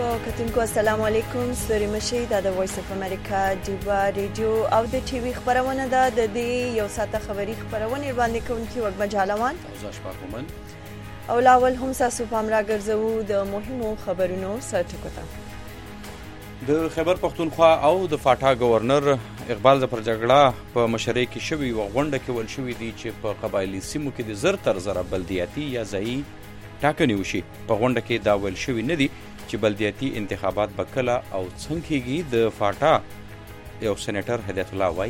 کتونکو السلام علیکم. ستوري مشي د وایس اف امریکا دیوا ریډیو او د ټي وي خبرونه ده. د دې یو ساعته خبری خبرونه باندې کوونکی وګ مجالوان او شپاکومن او لاول هم تاسو پام راګرځو د مهمو خبرونو سرټکوته. د خیبر پختونخوا او د فاټا گورنر اقبال ظفر جګړه په مشرۍ کې شوی او غونډه کې ول شوی دي چې په قبایلی سیمو کې د زر تر زره بلدیاتي یا ځایي ټاکنې وشي. په غونډه کې دا ول شوی نه دي چې بلدیاتي انتخابات به کله او څنګه کېږي. د فاټا یو سېنیټر هدایت الله وایي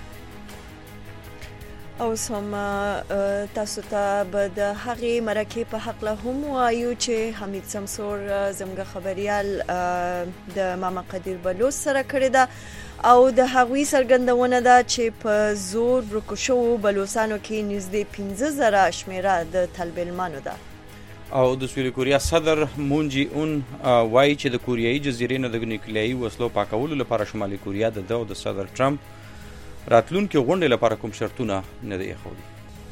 او سم تاسو ته به د هغې مرکې په حق له هم وایو چې حمید سمسور زموږ خبريال د ماما قدیر بلوچ سره کړې ده او د هغوی څرګندونه ده چې په زور ورکو شوو بلوچستانو کې نږدې 15,000 شمیره د طالبانو ده. او د سویل کوریا صدر مون جی اون وایي چې د کوریایي جزیرې نه د نیوکلیایي وسلو پاکولو لپاره شمالي کوریا د د صدر ټرمپ راتلونکي غونډې لپاره کوم شرطونه نه دي ایښودي.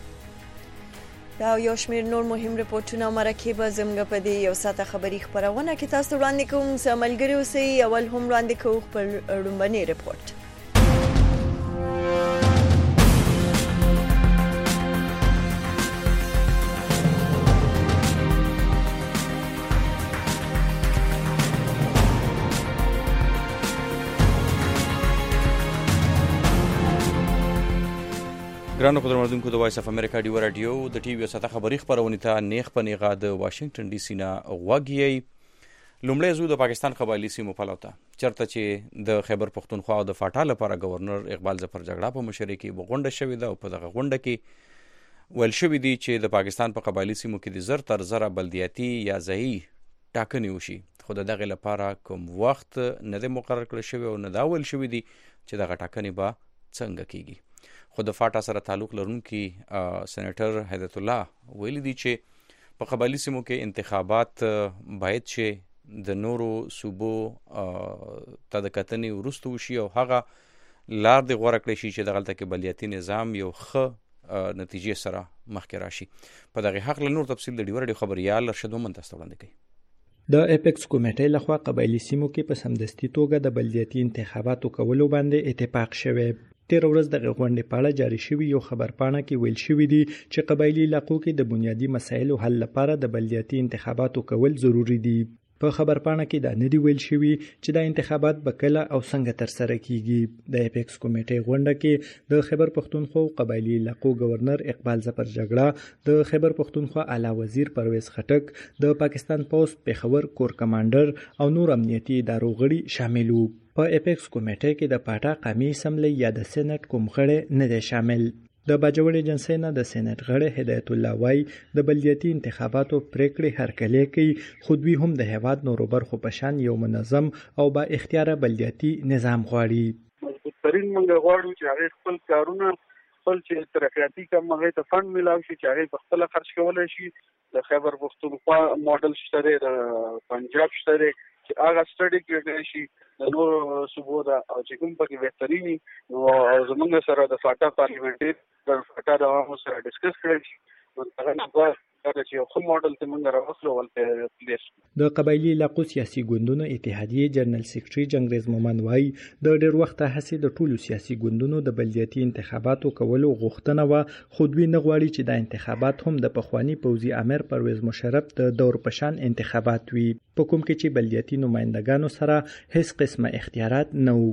دا یو شمېر نور مهم رپورټونه او مرکې به زموږ په دې یو ساعته خبري خبرونه کې تاسو وړاندې کوم. سه ملګري اوسئ. اول هم وړاندې کوو خپل لومړنی رپورټ. ګرانو قدرمنونکو د وایس اف امریکا دیوا رادیو د ټي وي ساته خبري خبرونه ته نیخ په نیغه د واشنگټن ډي سي نه غوږی. لومړی زو د پاکستان قبایلی سیمو پلوته چرته چې د خیبر پختونخوا او د فاټا لپاره گورنر اقبال ظفر جګړه په مشرۍ کې غونډه شوې ده او په دغه غونډه کې ول شوې دي چې د پاکستان په قبایلی سیمو کې د زر تر زره بلدیاتي یا ځایي ټاکنې وشي. خو دغه لپاره کوم وخت نه دی مقرر کړی شوی او نه دا ول شوې دي چې دغه ټاکنې به څنګه کیږي. خو د فاټا سره تعلق لرونکي سېنیټر هدایت الله ویلي دي چې په قبایلی سیمو کې انتخابات باید چې د نورو صوبو ته د کتنې وروسته وشي او هغه لار د غوره کړی شي چې دغلته کې بلدیاتي نظام یو ښه نتیجې سره مخکې راشي. په دغه حق له نور تفصیل د ډیور ډیو خبريال ارشد مومن تاسو وړاندې کوي. د اپیکس کمیټې لخوا قبایلی سیمو کې په سمدستي توګه د بلدیاتي انتخاباتو کولو باندې اتفاق شوی. تیر ورځ د غونډې په اړه جاری شوی یو خبرپاڼه کې ویل شوی دی چې قبایلی علاقو کې د بنیادی مسایلو حل لپاره د بلدیاتي انتخاباتو کول ضروری دي. په خبرپاڼه کې دا نه دی ویل شوی چې د انتخابات به کله او څنګه تر سره کیږي. د اپیکس کمیټې غونډه کې د خیبر پختونخوا قبایلی علاقو گورنر اقبال ظفر جګړه، د خیبر پختونخوا اعلی وزیر پرویز خټک، د پاکستان پوسټ پیښور کور کمانډر او نور امنیتي ادارو غړي شامل وو. په اپیکس کمیټې کې د پاټا قومي اسمبلی یا د سېنات کوم غړي نه دي شامل. د باجوړ ایجنسی نه د سېنات غړي هدایت الله وای د بلدیاتي انتخاباتو پریکړې هرکلی کوي، خو دوی هم د هیواد نورو برخو په شان یو منظم او با اختیاره بلدیاتي نظام غواړي. ترين موږ غواړو چې هغه خپل کارونه خپل چې ترقیاتي کوم هغه ته فند ملاوي شي چې هغه په خپل خرج کولای شي. د خیبر پختونخوا ماډل شته، د پنجاب شته چې هغه سټډي کېږي شي د نور صوبو دا او چې کوم پکې بهتريني او زمونږ سره د فاټا پارلیمنټي د فاټا د عوامو سره ډیسکس کړی شي. هغه نه دا چې یو خو ماډل ته موږ راوصلو ولته پلیس. د قبایلی علاقو سیاسي ګوندونو اتحادیې جنرال سیکریټري جنگریز مومن وای د ډېر وخت هڅې د ټولو سیاسي ګوندونو د بلدیاتي انتخاباتو کولو غوښتنه و، خو دوی نه غواړي چې د انتخابات هم د پخوانی پوځي امیر پرویز مشرف د دور پشان انتخابات وي، په کوم کې چې بلدیاتي نمائندګانو سره هیڅ قسمه اختیارات نه وو.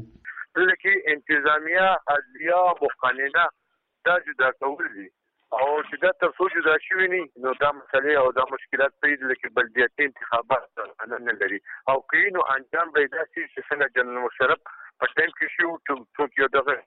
لکه انتظامیه عدلیه مقننه دا جدا کول دي او چې دا تر څو جدا شوي نو دا مسلې او دا مشکلات پیدا لکه بلدیاتي انتخابات نه لري او کینو انجام به دا چې څنګه جنرال مشرف په ټیم کې شو څوک یو دغه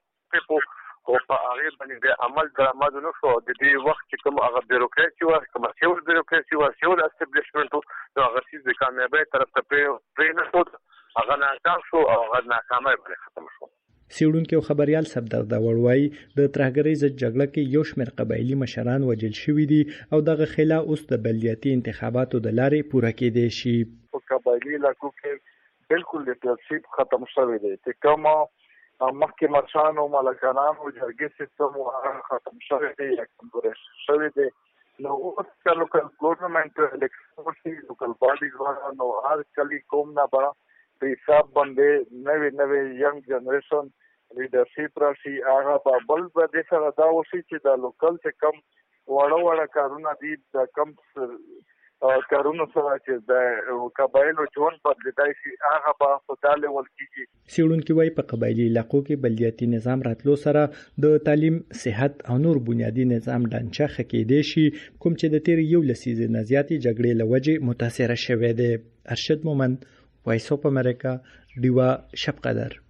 او په هغه باندې عمل درآمد نه شو. د دې وخت چې کوم هغه بیروکراسي او کمرشل بیروکراسي او سیول اسټابلیشمنت نو هغه چې د کامیابی طرف ته پرې نه شو، هغه ناکام شو او هغه ناکامۍ باندې ختم شو. سیړونکو او خبريال سبدردا وړوي د ترهګرۍ ضد جګړه کې یو شمېر قبایلی مشران وژل شوي دي او دغه خلا اوس د بلدیاتي انتخاباتو د لارې پوره کېدای شي. په قبایلی علاقو کې بالکل د ترتیب ختم شوی دی. چې کومه مخکې مرشان او ملکانان او جرګې سیستم ختم شوی دی یا کمزوری شوی دی. نو اوس لوکل ګورنمنت الیکشن لوکل باډیز غواړه نو هر کلی کوم نه به په حساب باندې نوې ینګ جنریشن لیډرشپ راشي هغه په بل به د سره دا وشي چې د لوکل څخه کم وړه کارونه دي د کم کارونه سره چې د قبایلو ژوند بدلېدای شي هغه په خدای ول کېږي. څېړونکي وايي په قبایلي علاقو کې بلدیاتي نظام راتلو سره د تعلیم، صحت او نور بنیادی نظام ډانچه ښه کېدای شي کوم چې د تیر یو لسیزې نه زیاتې جګړې له وجې متاثره شوی دی. ارشد مومند، وایس اف امریکا، ډیوا شب قدر.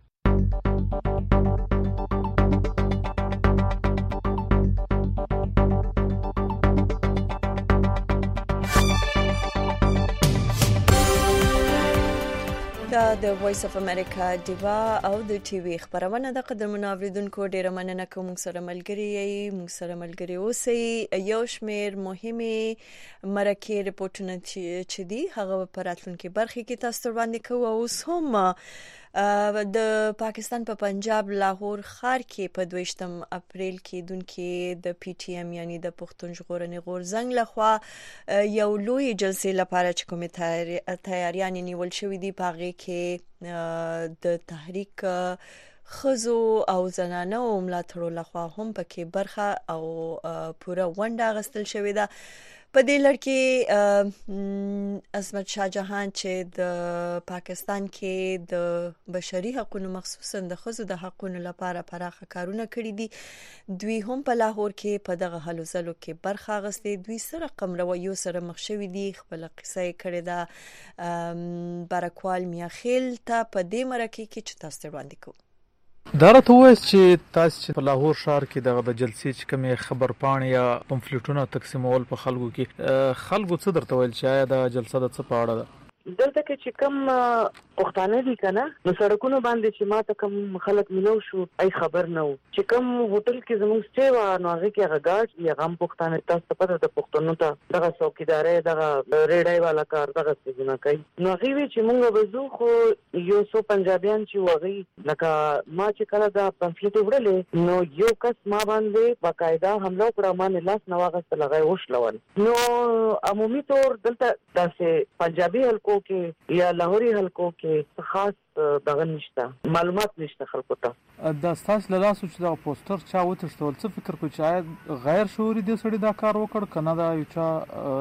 دا د وایس اف امریکا ډیوا او د ټي وي خبرونه د قدرمن اوریدونکو ډیره مننه کوم سره ملګری اوسئ. یو شمیر مهمه مرکه رپورټونه چې دي هغه په راتلونکي برخه کې تاسو وړاندې کوو. اوس هم د پاکستان په پنجاب لاهور ښار کې په 22 اپریل کې دونکو د پی ټی ایم یعنی د پښتون ژغورنې غورځنګ لخوا یو لوی جلسې لپاره چې کومه تیاریان نیول شوې دي په هغه کې د تحریک خزو او زنانو ملاتړو لخوا هم پکې برخه او پوره ونډه غستل شوې ده. په دې لړ کې عظمت شاه جهان چې د پاکستان کې د بشري حقوقو مخصوصا د خزو د حقوقو لپاره پراخه کارونه کړي دي. دوی هم په لاهور کې په دغه هلو ځلو کې برخه غستې. دوی سره رقم رویو سره مخ شوي دي. خپل قصه کړې ده برکوال میاخیل ته په دې مرکه کې چې تاسو وړاندې کوو. دا راته وایي چې تاسو چې په لاهور ښار کې د جلسې چې کومې خبرپاڼې یا پمفلیټونه تقسیمول په خلکو کې خلکو څه درته ویل چې آیا دا جلسه د څه په اړه ده؟ دلته کې چې کوم پښتانه دي کنه نو سړکونو باندې چې ما ته کوم خلک ملو شو ای خبر نه و چې کوم هوټل کې زموږ سټې و نو هغه کې هغه ګارد یا غم پښتانه تاسو په د پښتنو ته دغه څوکیدارې دغه ریډای والا کار دغه څه نه کوي. نو هغه وی چې موږ وځو خو یو څو پنجابیان چې وغي لکه ما چې کله دا پمفلیټ وړلې نو یو کس ما باندې باقاعده حمله کړه ما نه لاس نه واغسته لغای وشلول. نو عمومي طور دلته داسې پنجابي حلقو کې یا لاهوري حلقو کې خاص دغه نشته معلومات نشته خلکو ته. دا تاسو له لاسو چې دا پوسټر چا وتښتول څه فکر کوئ چې آیا غیر شعوري دي سړي دا کار وکړ کنه دا یو چا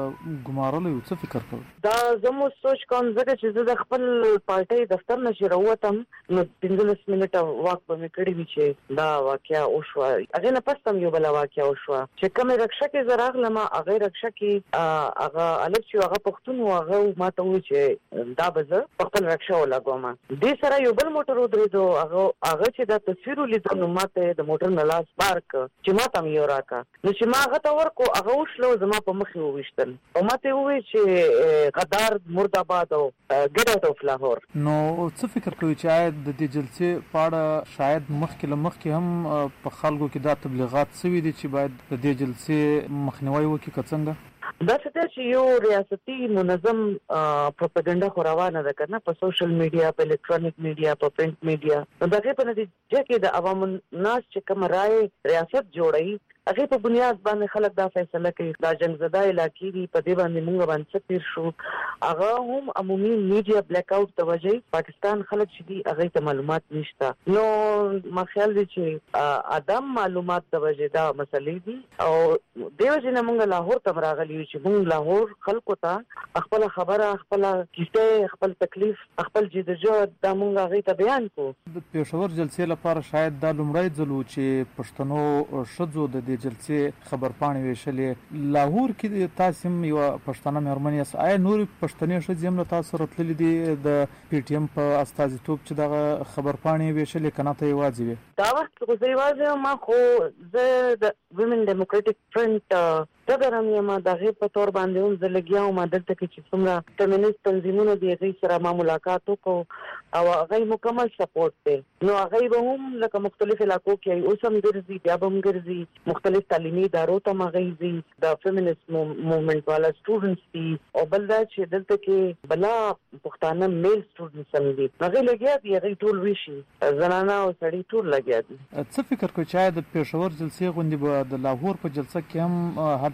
ګمارلی و؟ څه فکر کوئ؟ دا زموږ سوچ کوم ځکه چې زه د خپل پارټۍ دفتر نه چې راووتم نو 15 منټه واک به مې کړی وي چې دا واقعیا وشوه. هغې نه پس هم یو بله واقعیا وشوه چې کومې رکشه کې زه راغلم هغې رکشه کې هغه هلک چې هغه پښتون و هغه ما ته وویل چې دا به زه په خپل رکشه ولګوم. دې سره یو بل موټر ودرېدو هغه چې دا تصویر ولیدو نو ما ته د موټر نه لاس بار کړ چې ما ته یو راکا نو چې ما هغه ته ورکو هغه وشلو زما په مخې وویشتل او ما ته وویل چې غدار مرداباد او ګیټ اوټ اف لاهور. نو څه فکر کوئ چې آیا د دې جلسې په اړه شاید مخکې هم په خلکو کې دا تبلیغات شوي دي چې باید د دې جلسې مخنیوي وکړي که څنګه؟ دا چې یو ریاستي منظم پروپاګاندا خو روانه ده کنه په سوشل میډیا په الکترونیک میډیا په پرنٹ میډیا نو دغه په نتیجه کې د عوام الناس چې کوم رائے ریاست جوړي هغه په بنیاد باندې خلک دا فیصله کوي. دا جنگزده علاقې دي په دې باندې موږ باندې تیر شو هغه هم عمومي میډیا بلیک اوټ د وجې پاکستان خلک چې دي هغه ته معلومات نشته. نو ما خیال دي چې ادم معلومات د وجې دا مسلې دي او دیو جن موږ لاهور ته راغلي چې موږ لاهور خلکو ته خپل خبره خپل کیسه خپل تکلیف خپل جدوجہد دا موږ هغه ته بیان کو. د پېښور جلسې لپاره شاید دا لومړی ځل و چې پښتنو ښځو د جلسې خبرپاڼې ویشلې. لاهور کې تاسو یو پښتنه مېرمن یاست، آیا نور پښتنې ښځې هم له تاسو سره تللي دي د پی ټی ایم په استازیتوب چې دغه خبرپاڼې ویشلې که نه ته یوازې وې؟ دا وخت خو زه یوازې ما خو زه د ویمن ډیموکراټیک فرنټ صدرم یم دغه په تور باندې هم زه لګیا وم دلته کې چې څومره فیمینیست تنظیمونه دي هغوی سره ما ملاقات وکړو او هغوی مکمل سپورټ دی. نو هغوی به هم لکه مختلف علاقو کې اوس هم ګرځي بیا به هم ګرځي مختلف تعلیمي ادارو ته هغوی ځي د فیمینیست موومنټ والا سټوډنټس دي او بل دا چې دلته کې بلا پښتانه میل سټوډنټس هم دي هغوی لګیا دي هغوی ټول ویشي زنانه او سړي ټول لګیا دي. څه فکر کوئ چې د پېښور جلسې غوندې به د لاهور په جلسه کې هم هلته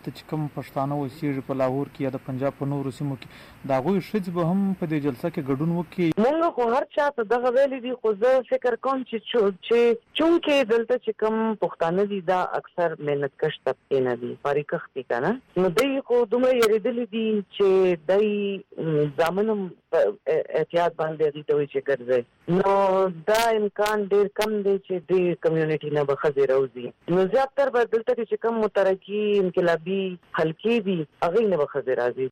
دلته چې کوم پښتانه اوسېږي په لاهور کې یا د پنجاب په نورو سیمو کې د هغوی ښځې به هم په دې جلسه کې ګډون وکړي؟ موږ خو هر چا ته دغه ویلي دي، خو زه فکر کوم چې چونکې دلته چې کوم پښتانه دي دا اکثر محنتکش طبقې نه دي، فارغ دي که نه، نو دوی خو دومره یېرېدلي دي چې دوی ځامن هم احتیاط باندې هغې ته وایي چې ګرځئ، نو دا امکان ډېر کم دی چې دې کمیونټي نه به ښځې راوځي. نو زیاتر به دلته چې کوم مترقي انقلابي حلقې دي هغې نه به ښځې راځي.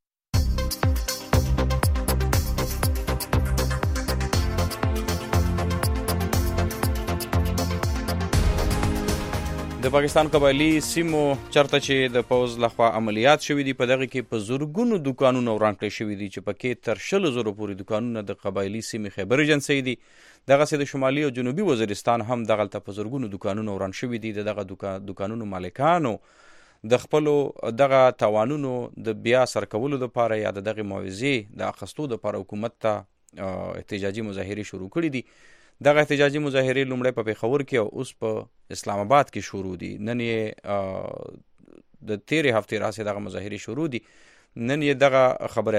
د پاکستان قبایلی سیمو چرته چې د پوز لخوا عملیات شوي دي په دغه کې په زرګونو دکانونه وران کړي شوي دي چې پکې تر 100,000 پورې دکانونه د قبایلی سیمې خیبر ایجنسۍ دي. دغسې د شمالي او جنوبي وزیرستان هم دغلته په زرګونو دکانونه وران شوي دي. دغه دکانونو مالکانو د خپلو دغه توانونو د بیا سرکولو لپاره یا دغه معاوضې د اخیستو لپاره حکومت ته احتجاجي مظاهرې شروع کړي دي. دغه احتجاجي مظاهرې لومړی په پېښور کې او اوس په اسلام آباد کې شروع دي. نن یې د تیرې هفتې راهیسې دغه مظاهرې شروع دي. نن یې دغه خبرې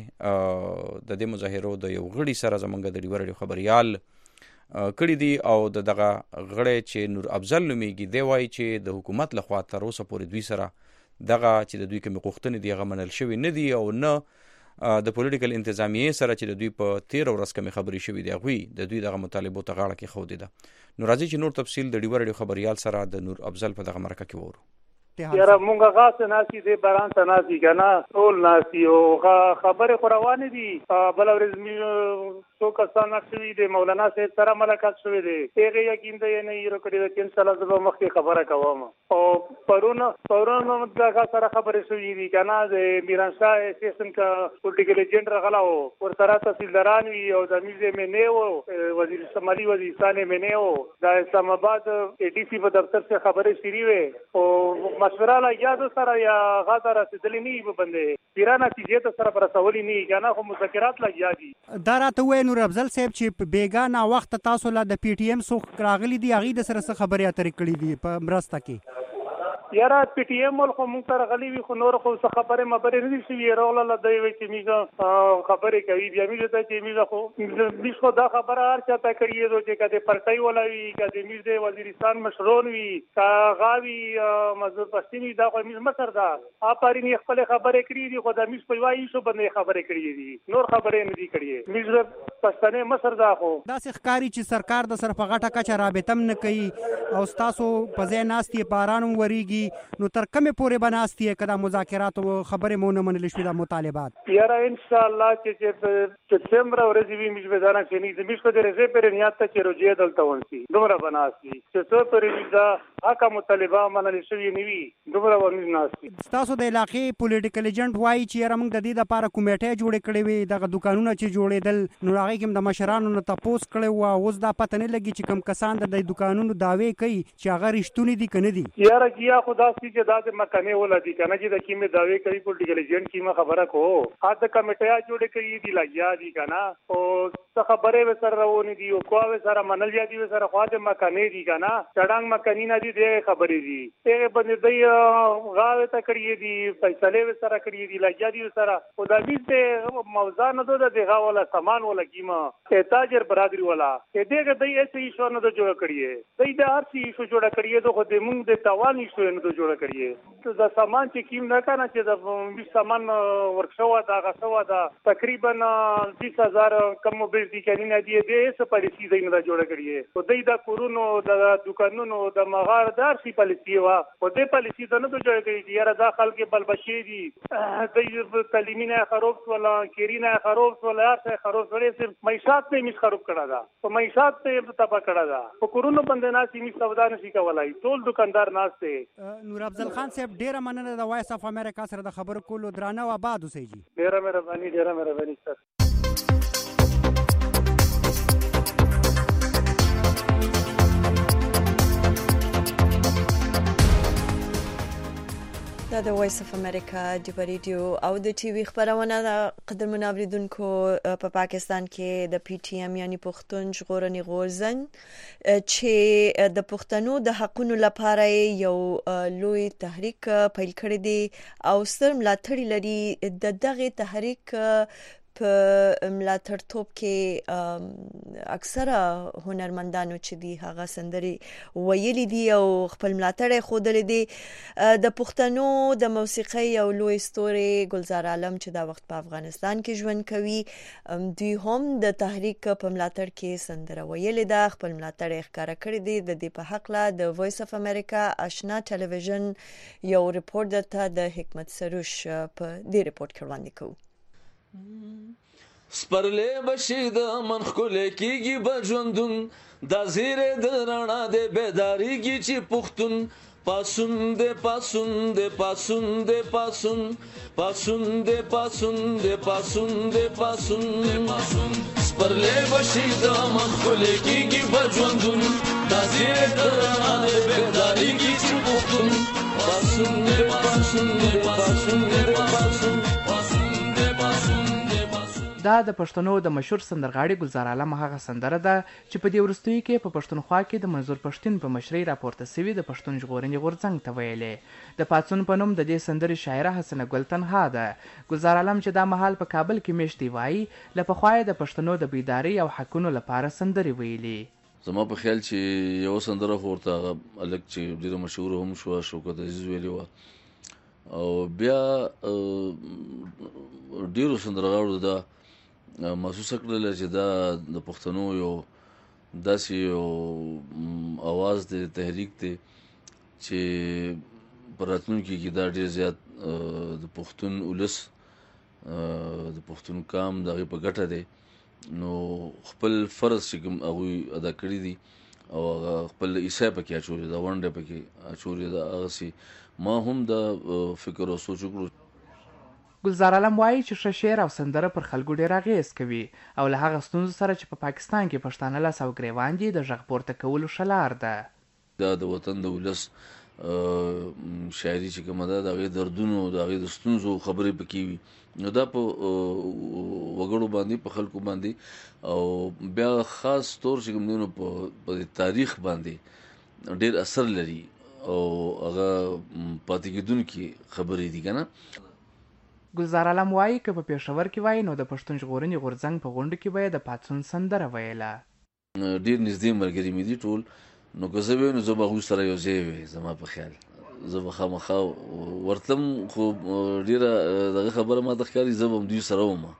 اترې د دې مظاهرو د یو غړي سره زموږ د ډیوه راډیو خبریال کړي دي او دغه غړی چې نور افضل نومیږي دی وایي چې د حکومت لخوا تر اوسه پورې دوی سره دغه چې د دوی کومې غوښتنې دي هغه منل شوي نه دي او نه د پولیټیکل انتظامیې سره چې د دوی په 13 ورځ کومې خبرې شوي دي هغوی د دوی دغه مطالبو ته غاړه کېښودې ده. نو راځئ چې نور تفصیل د ډیوه راډیو خبریال سره د نور افضل په دغه مرکه کې وورو. یاره مونږه غاسه ناسي دی باران ته ناسي کنه ټول ناسي او خبره خو روانه دي. بل ورځ څو کسان شوي دي، مولانا صاحب سره ملاقات شوی دی، هغه یقین دی نه یې کړی د ان شاء الله زه به مخکې خبره کوم. او پرون دغه سره خبرې شوې دي کنه د میران شاه سیستم کا پولیټیکل ایجنټ راغلاو ور سره تحصیلداران وي او د میزه منه او وزیر شمالي وزیرستان منه او د اسلام آباد ډي سي په دفتر څخه خبرې شری وي او مشوره لا یاد سره یا غاړه رسیدلې نه به بندې پیرانه نتیجې ته سره رسولې نه کنه خو مذاکرات لا یادي. دا راته وای نور افضل صاحب چې بیګانه وخت تاسو لا د پی ټی ایم څخه راغلي دي هغه د سره خبرې اترې کړې دي په مرسته کې. یاره پی ټی ایم خو مونږ سره غلي وي خو نور خو څه خبرې مبرې نه دي شوي راغله دی وایي چې میږه خبرې کوي بیا میږه ته چې میږه خو خو دا خبره هر چا ته کړي دو چې کده پرټای ولا وي کده میږه وزیرستان مشرون وي کا غاوي مزور پښتني دا خو میږه مصر دا اپارین خپل خبرې کړي دي خو دا میږه په وایي شو باندې خبرې کړي دي نور خبرې نه دي کړي. میږه پښتنه مصر دا خو دا ښکاری چې سرکار د سر په غټه کچه رابطم نه کوي او تاسو په ځای ناستي باران وریږي نو تر کومه پورې بناستي کدا مذاکرات او خبرې مونږ نه منل شوې د مطالبات. یاره ان شاء الله چې سپتمبر ورځې وي موږ به ځان کې نه زموږ په درځه پر نیت ته چې روجه دلته ونسي دومره بناستي چې څو پرې دا حق مطالبه منل شوې نه وي دومره ونه ناستي. تاسو د علاقې پولیټیکل ایجنټ وایي چې موږ د دې لپاره کمیټه جوړ کړې وي دغه دکانونه چې جوړېدل نو هغه کوم د مشرانو نه تاسو کړي او اوس دا پته نه لګي چې کوم کسان د دکانونو داوی کوي چې هغه رښتونی دي کنه دي. یاره کیا خدا چې دا د مکانې ولدي کنه چې د کیمه داوی کوي پولیټیکل ایجنټ کیمه خبره کو هغه کمیټه جوړ کړي دي لګیا دي کنه او څه خبره وسره روانې دي او کوه سره منل دي وسره خو د مکانې دي کنه چړنګ مکانې نه دي د خبرې دي هغه باندې دی غاوه ته کړی دي فیصله وسره کړی دي لګیا دي وسره او د دې موضوع نه ده د غاوله سامان ولا کیمه تاجر برادری ولا دغه د ایسه ایشو نه جوړ کړی دی د هر څه ایشو جوړ کړی دی خو د موږ د توان ایشو نه جوړ کړی د سامان چې کیم نه کنه چې د سامان ورکشو دا غسو دا تقریبا 20000 کم به دي کنه دی د ایسه پالیسی دی نه جوړ کړی او د کورونو د دکانونو د مغاردار سی پالیسی وا او د پالیسی ته نه جوړ کړی یاره دا خلک بلبشي دي د تعلیمینه خراب ولا کیرینه خراب ولا څه خراب ولا صرف معیشت نه مش خراب کړه دا او معیشت ته تبا کړه دا په کورونو باندې ناسي می سودا نشي کولای ټول دکاندار ناشته. نور افضل خان صاحب ډیره مننه د وایس اف امریکا سره د خبرو کولو درانه او آباد اوسئ جی. ډیره مهرباني سر. دا د وایس اف امریکا د ریډیو او د ټي وي خبرونه قدرمن اوریدونکو په پاکستان کې د پی ټی ایم یعنی پښتون ژغورنې غورځنګ چې د پښتنو د حقونو لپاره یو لوی تحریک پیل کړی دی او ستر ملاتړي لري د دغه تحریک په ملاتړ توپ کې اکثره هنرمندانو چې دی هغه سندري ویلي دي او خپل ملاتړ خوده دي د پښتنو د موسیقي او لوی ستوري ګلزار عالم چې دا وخت په افغانستان کې ژوند کوي دوی هم د تحریک په ملاتړ کې سندره ویلي ده خپل ملاتړ ښکارا کړی دي د دې په حق لا د وایس اف امریکا آشنا ټلویزیون یو ریپورت درته د حکمت سروش په دې ریپورت کې وړاندې کوو سپرلې بشي د من خلې کېږي بجوندون د زیره د رڼا د بیداریږي چې پښتون پاسون دې پاسون دې پاسون دې پاسون پاسون دې پاسون دې پاسون دې پاسون سپرلې بشي د من خلې کېږي بجوندون د زیره د رڼا د بیداریږي چې پښتون پاسون دې پاسون دې پاسون دې پاسون دا د پښتنو د مشهور سندرغاړي ګلزار عالم هغه سندره ده چې په دې وروستیو کې په پښتونخوا کې د منظور پښتون په مشرۍ راپورته سوي د پښتون ژغورنې غورځنګ ته ویلې د پاڅون په نوم د دې سندرې شاعره حسنه ګل تنها ده ګلزار عالم چې دا مهال په کابل کې میشتي وایي له پخوا د پښتنو د بیدارۍ او حقونو لپاره سندرې ویلي زما په خیال چې یو سندره ورته الګ چې ډیره مشهور هم شو شوکت عزیز ویلی و او بیا ډیرو سندرغاړو دا محسوس کړل چې دا د پښتنو یو داسې یو आवाज د تحریک دی چې په راتلونکي کې دا ډیر زیات د پښتون ولس د پښتون قام دغه په ګټه دی نو خپل فرض چې کوم هغه ادا کړی دي او خپل ایسه پکې اچولې دا ونډه پکې اچولې دا هغه سي ما هم د فکر او سوچ وکړو ګلزار عالم وایي چې ښه شعر او سندره پر خلکو ډېر اغېز کوي او له هغه ستونزو سره چې په پاکستان کې پښتانه لاس او ګریوان دي د غږ پورته کولو ښه لار ده دا د وطن د ولس شاعري چې کومه ده د هغې دردونو د هغې د ستونزو خبرې پکې وي نو دا په وګړو باندې په خلکو باندې او بیا خاص طور چې کوم دی نو په تاریخ باندې ډېر اثر لري او هغه پاتې کېدونکي خبرې دي که نه ګلزار عالم وایي که په پېښور کې وایي نو د پښتون ژغورنې غورځنګ په غونډه کې به یې د پاڅون سندره ویله ډېر نږدې ملګري مې دي ټول نو که زه ویم نو زه به هغوی سره یو ځای وی زما په خیال زه به خامخا ورتلم خو ډېره دغه خبره ماته ښکاري زه به هم دوی سره وم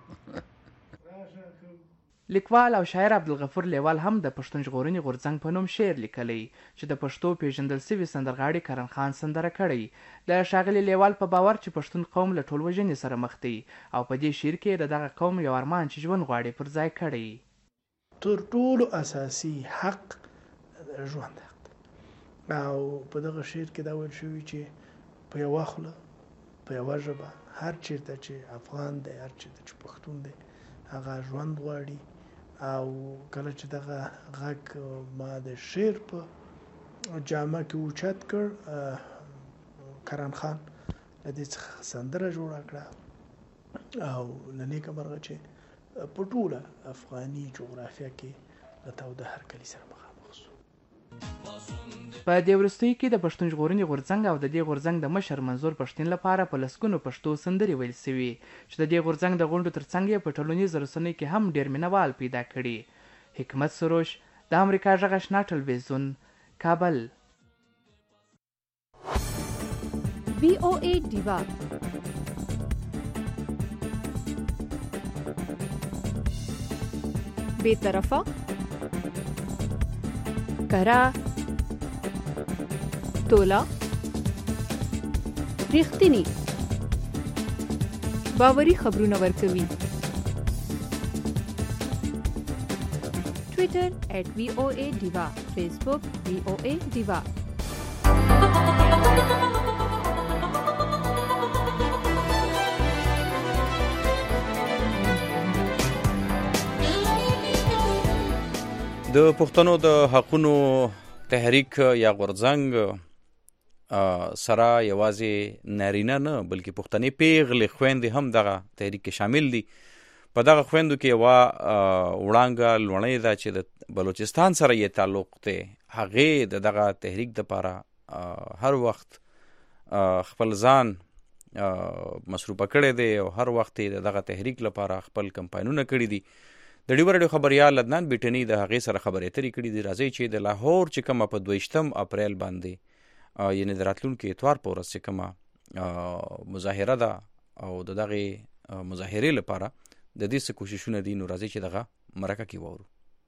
لیکوال او شاعر عبدالغفور لیوال هم د پښتون ژغورنې غورځنګ په نوم شعر لیکلی چې د پښتو پیژندل سوي سندرغاړي کرن خان سندره کړی د ښاغلي لیوال په باور چې پښتون قوم له ټول وژنې سره مخ دی او په دې شعر کې د دغه قوم یو ارمان چې ژوند غواړي پر ځای کړی تر ټولو اساسي حق ژوند حق دی او په دغه شعر کې دا ویل شوي چې په یوه خوله په یوه ژبه هر چېرته چې افغان دی هر چېرته چې پښتون دی هغه ژوند غواړي او کله چې دغه غږ ما د شعر په جامه کې اوچت کړ کرن خان له دې څخه سندره جوړه کړه او له نیکه مرغه چې په ټوله افغاني جغرافیه کې له تاوده هرکلي سره مخامخ شو په دې وروستیو کې د پښتون ژغورنې غورځنګ او د دې غورځنګ د مشر منظور پښتون لپاره په لسګونو پښتو سندرې ویل سوي چې د دې غورځنګ د غونډو ترڅنګ یې په ټولنیزو رسنیو کې هم ډېر مینوال پیدا کړي حکمت سروش د امریکا غږ آشنا ټلویزیون کابل VOA ډیوا بے طرفه کرا تولا رښتینی باوري خبرونه ورکوي ټویټر @VOA ډیوا فیسبوک VOA ډیوا د پښتنو د حقونو تحریک یا غورځنګ سره یوازې نارینه نه بلکې پښتنې پیغلې خویندې هم دغه تحریک کې شامل دي. په دغه خویندو کې یوه وړانګه لوڼۍ ده چې د بلوچستان سره یې تعلق دی. هغې د دغه تحریک دپاره هر وخت خپل ځان مصروفه کړی دی او هر وخت یې د دغه تحریک لپاره خپل کمپاینونه کړي دي. د ډیو راډیو خبریال عدنان بیټني د هغې سره خبرې اترې کړي دي. راځئ چې د لاهور چې کومه په 22 اپریل باندې یعنې د راتلونکي اتوار په ورځ چې کومه مظاهره ده او د دغې مظاهرې لپاره د دې څه کوششونه دي، نو راځئ چې دغه مرکه کې واورو.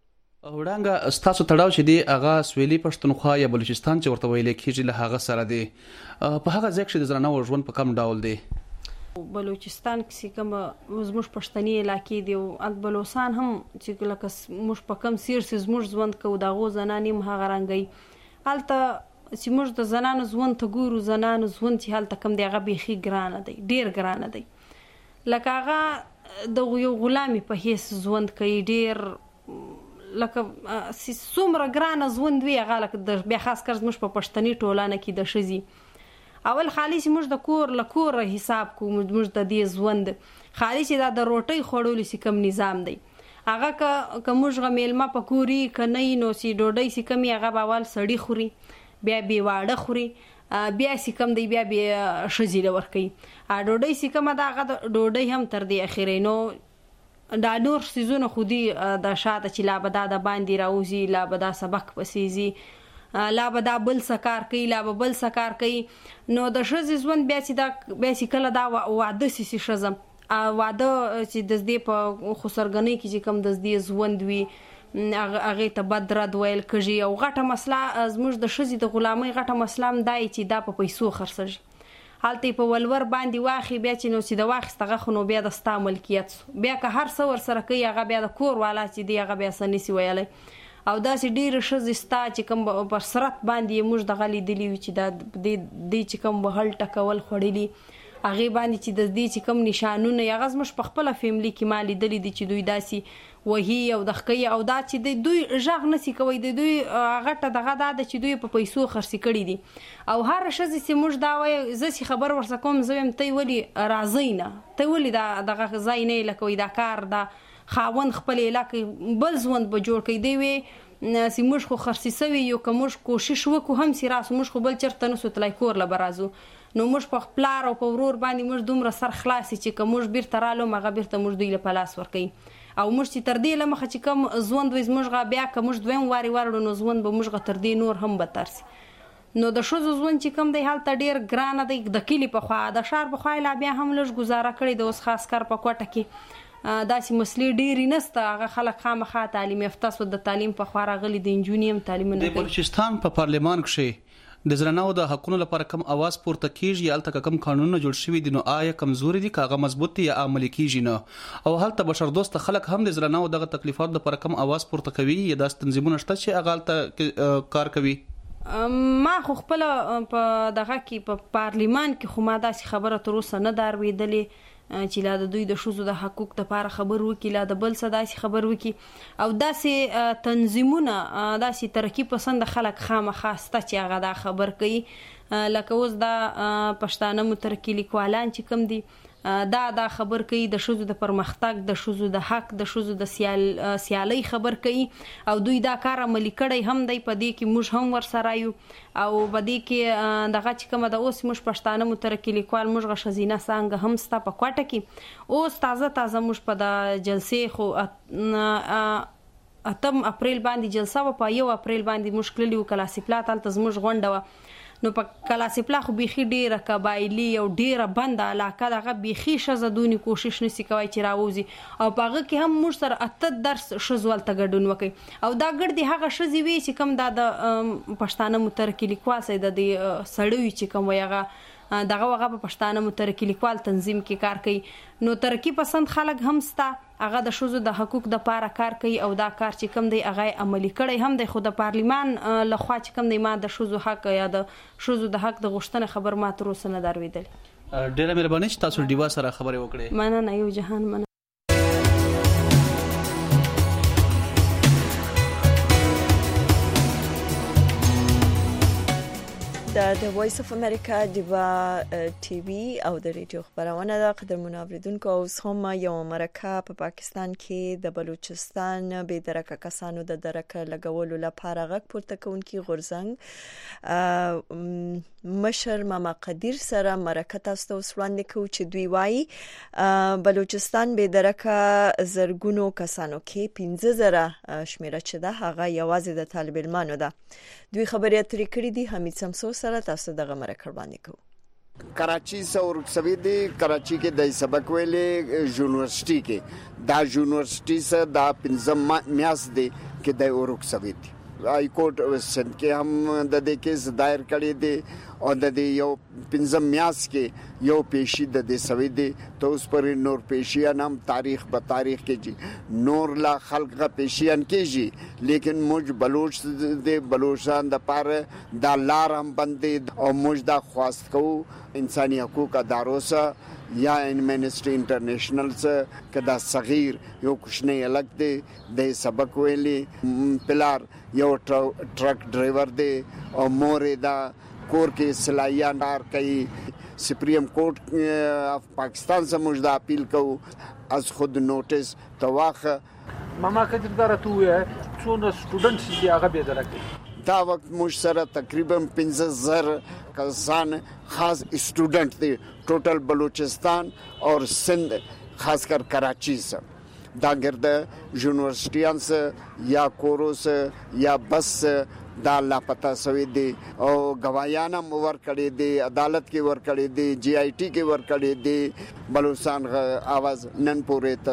وړانګه ستاسو تړاو چې دی هغه سویلي پښتونخوا یا بلوچستان چې ورته ویل کېږي له هغه سره دی. په هغه ځای کې د زنانو ژوند په کوم ډول دی؟ بلوچستان کې کوم زموږ پښتني علاقې دی او بلوچستان هم چې لکه موږ په کم سیر سي زموږ ژوند کو دغه زنانې هم هغه رنګي هلته چې موږ د زنانو ژوند ته ګورو. زنانو ژوند چې هلته کم دی هغه بیخي ګرانه دی، ډیر ګرانه دی. لکه هغه د یو غلامي په حیث ژوند کوي، ډیر لکه څومره ګرانه ژوند وي هغه لکه بیا خاص کر زموږ په پښتني ټولنه کې د ښځې اول خالي چې موږ د کور له کوره حساب کوو، موږ د دې ژوند خالي چې دا د روټۍ خوړولو چې کوم نظام دی هغه که موږ میلمه په کوري که نه نو چې ډوډۍ چې کوم هغه به اول سړي خوري، بیا بې واړه خوري، بیا چې کوم دی بیا بې ښځې له ورکوي. ډوډۍ چې کومه ده هغه د ډوډۍ هم تر دې اخرې نو دا نور څیزونه خو دي د شاته چې لا به دا د باندې راوځي، لا به دا سبق پسې ځي، لا به دا بل سکار کوي، لا به بل سکار کوي. نو د ښځې ژوند بیا چې کله دا واده سي ښځه واده چې د دې په خسرګنۍ کې چې کوم د دې ژوند وي هغې ته بد رد ویل کېږي. او غټه مسله زموږ د ښځې د غلامۍ غټه مسله هم دا چې دا په پیسو خرڅېږي. هلته یې په ولور باندې واخلي، بیا چې نو چې د واخیست هغه خو نو بیا د ستا ملکیت سو، بیا که هر څه ورسره کوي هغه بیا د کور والا چې دی هغه بیا څه نسي ویلی. او داسې ډېرې ښځې ستا چې کوم پر سرت باندې یې موږ دغه لیدلي وي چې دا دې چې کوم وهل ټکول خوړلي هغې باندې چې د دې چې کوم نشانونه هغه زموږ په خپله فیملي کې ما لیدلي دي چې دوی داسې وهي او د ښکوي او دا چې دوی غږ نسي کوی، د دوی غټه دغه دا ده چې دوی په پیسو خرڅې کړي دي. او هر ښځې چې موږ دا وایو زه چې خبر ورسره کوم زه وایم ته ولې راځئ نه، ته ولې دغه ځای نه یې لکوئ، دا کار دا خاوند خپل علاقې بل ژوند به جوړ کړي. دی وی چې موږ خو خرڅې سوي یو که موږ کوشش وکړو هم چې راسو موږ خو بل چېرته نسو تللی کور له به راځو. نو موږ په پلار او په ورور باندې موږ دومره سر خلاص چې که موږ بیرته رالو هغه بیرته موږ دوی له په لاس ورکوي. او موږ چې تر دې له مخه چې کوم ژوند وي زموږ بیا که موږ دویم وارې واړو نو ژوند به موږ تر دې نور هم بدتر سي. نو د ښځو ژوند چې کوم دی هلته ډېر ګرانه دی. د کلي په خوا د ښار په خوا لا بیا هم لږ ګزاره کړې ده. اوس خاص کر په کوټه کې داسې مسلې ډېرې نشته، هغه خلک خامخا تعلیم یافته سو، د تعلیم په خوا راغلي د نجونې هم تعلیمونه کوي. د بلوچستان په پارلمان کښې د زنانو د حقونو لپاره کم اواز پورته کیږي؟ هلته که کم قانونونه جوړ شوي دي نو آیا کمزوري دي که هغه مضبوط دي یا عملي کیږي نه؟ او هلته بشردوسته خلک هم د زنانو دغه تکلیفاتو لپاره کم اواز پورته کوي یا داسې تنظیمونه شته چې هغه هلته کار کوي؟ ما خو خپله په دغه کې په پارلمان کې خو ما داسې خبره تر اوسه نه ده اورېدلې چې لا د دوی د ښځو د حقوق دپاره خبر وکړي، لا د بل څه داسې خبر وکړي. او داسې تنظیمونه داسې ترقي پسنده خلک خامخا شته چې هغه دا خبر کوي. لکه اوس دا پښتانه مترقي لیکوالان چې کوم دي دا خبر کوي د ښځو د پرمختګ، د ښځو د حق، د ښځو د سیالۍ خبر کوي. او دوی دا کار عملي کړی هم دی. په دې کې موږ هم ورسره یو. او په دې کې دغه چې کومه ده اوس موږ پښتانه مترقي لیکوال موږ ښځینه څانګه هم سته په کوټه کې. اوس تازه موږ په د جلسې خو 8 اپریل باندې جلسه وه، په 1 اپریل باندې موږ تللي وو کلاسپلا، هلته زموږ غونډه وه. نو په کلاسپلا خو بیخي ډېره قبایلي او ډېره بنده علاقه دغه بیخي ښځه دونې کوشش نسي کوی چې راوځي. او په هغه کې هم موږ سره 8 درس ښځو هلته ګډون وکړي. او دا ګډ هغه ښځې وي چې کوم دا د پښتانه مترقي لیکوال سي د دې سړی چې کوم وي هغه دغه په پښتانه مترقي لیکوال تنظیم کې کار کوي. نو ترقي پسند خلک هم سته، هغه د ښځو د حقوق دپاره کار کوي. او دا کار چې کوم دی هغه عملي کړی هم دی. خو د پارلمان لخوا چې کوم دی ما د ښځو حق یا د ښځو د حق د غوښتنې خبر ما تر اوسه نه ده اورېدلې. ډېره مهرباني چې تاسو ډیوا سره خبرې وکړې. مننه یو جهان مننه. د د وایس اف امریکا دیوا ټي وي او د ریډیو خبرونه د قدرمن اوریدونکو اوس هم یو مرکه په پاکستان کې د بلوچستان به درکه کسانو د درکه لګولو لپاره غږ پورته کوونکی غورځنګ مشر ماما قدیر سره مرکه تاسو ته وړاندې کوي چې دوی وایي بلوچستان به درکه زرګونو کسانو کې 15000 شمیره چې ده هغه یوازې د طالب علمانو ده. دوی خبرې اترې کړې دي. حمید سمسور سره تاسو دغه مرکه باندې کوو. کراچی سے اور سویدی کراچی کے دای سبق ویلے یونیورسٹی کے دا یونیورسٹی سے دا پنځم میاس دی کہ دای اور سویدی ہائی کورٹ سند کې هم د دې کیس دایر کړی دی او د دې یو پنځم میاس کې یو پیشي د دې سویدی تو اس پر نور پیشیان هم تاریخ به تاریخ کې جی نور لا خلق کا پیشیان کې جی لیکن موږ بلوچ د بلوچستان د پاره دا لار هم بندې او موږ دا خواست کوو انسانی حقوق اداروں سے یا امنسٹی انٹرنیشنل سے کدا صغیر یو کچھ نہیں الگ دے دے سبق ویلی پلار یو ٹرک ڈرائیور دے اور مورے دا کور کے صلاحیہ دار کئی سپریم کورٹ آف پاکستان سے مجھے اپیل کو از خود نوٹس تواخ ماما قدر داره تو ہے څونه سټوډنټس دي هغه به درکې دا وقت موږ سره تقریبا 15000 کسان خاص اسٹوڈنٹ تھے ٹوٹل بلوچستان اور سندھ خاص کر کراچی سے دا گرد یونیورسٹیاں سے یا کورو سے یا بس سے دا لاپتہ سوی دی او گواہیانہ ور کړي دي عدالت کې ور کړي دي جی آئی ٹی کې ور کړي دي بلوچستان आवाज نن پورې ته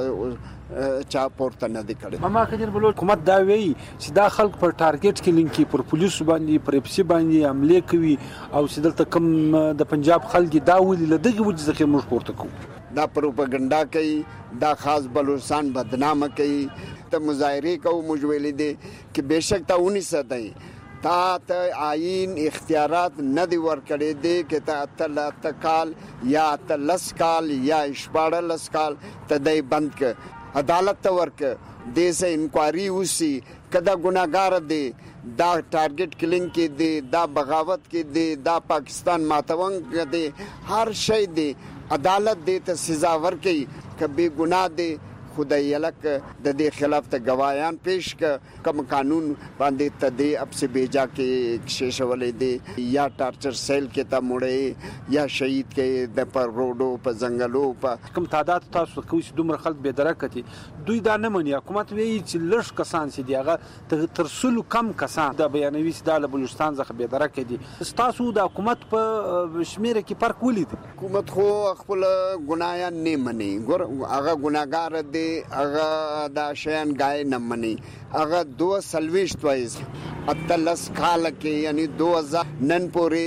چا پورته نه دی کړي. ماما کجر بلوچ حکومت دا وی چې دا خلک پر ټارګټ کلینګ کې پر پولیس باندې پر اپسی باندې حمله کوي او چې دلته کم د پنجاب خلک دا ولې لدغه وجه ځکه موږ پورته کوو دا پروپاګاندا کوي دا خاص بلوچستان بدنام کوي ته مظاهره کوو موږ ویلې دي چې بهشک تا 19 دی تا ته آئین اختیارات نه دی ورکړي دي چې تا تکال یا تلس کال یا اشباړه لس کال ته دی بند ک عدالت ته ورک دې سه انکوائری وسی کدا ګناګار دی دا ټارګټ کلینګ کې دی دا بغاوت کې دی دا پاکستان ماتونګ دی هر شی دی عدالت دې ته سزا ورکړي کبي ګناه دی خدای الک د دې خلاف ته گواهیان پیش ک کم قانون باندې ته دې اب سے بیجا کې شیشولې دي یا ټارچر سیل کې ته مړې یا شهید کې د پر روډو په ځنګلو په کم تعداد تاسو کوي دومره خلک به درکتي دوی دا نه مني حکومت وی چې لږ کسان سي دیغه تر سلو کم کسان د بیانوي د بلوچستان څخه به درکتي تاسو د حکومت په شمیره کې فرق ولید حکومت خو خپل ګنايان نه مني ګور هغه ګناګار دي هغه دا شیان غای نه مني هغه 2 وایز اتلس کال کې یعنی 2000 نن پورې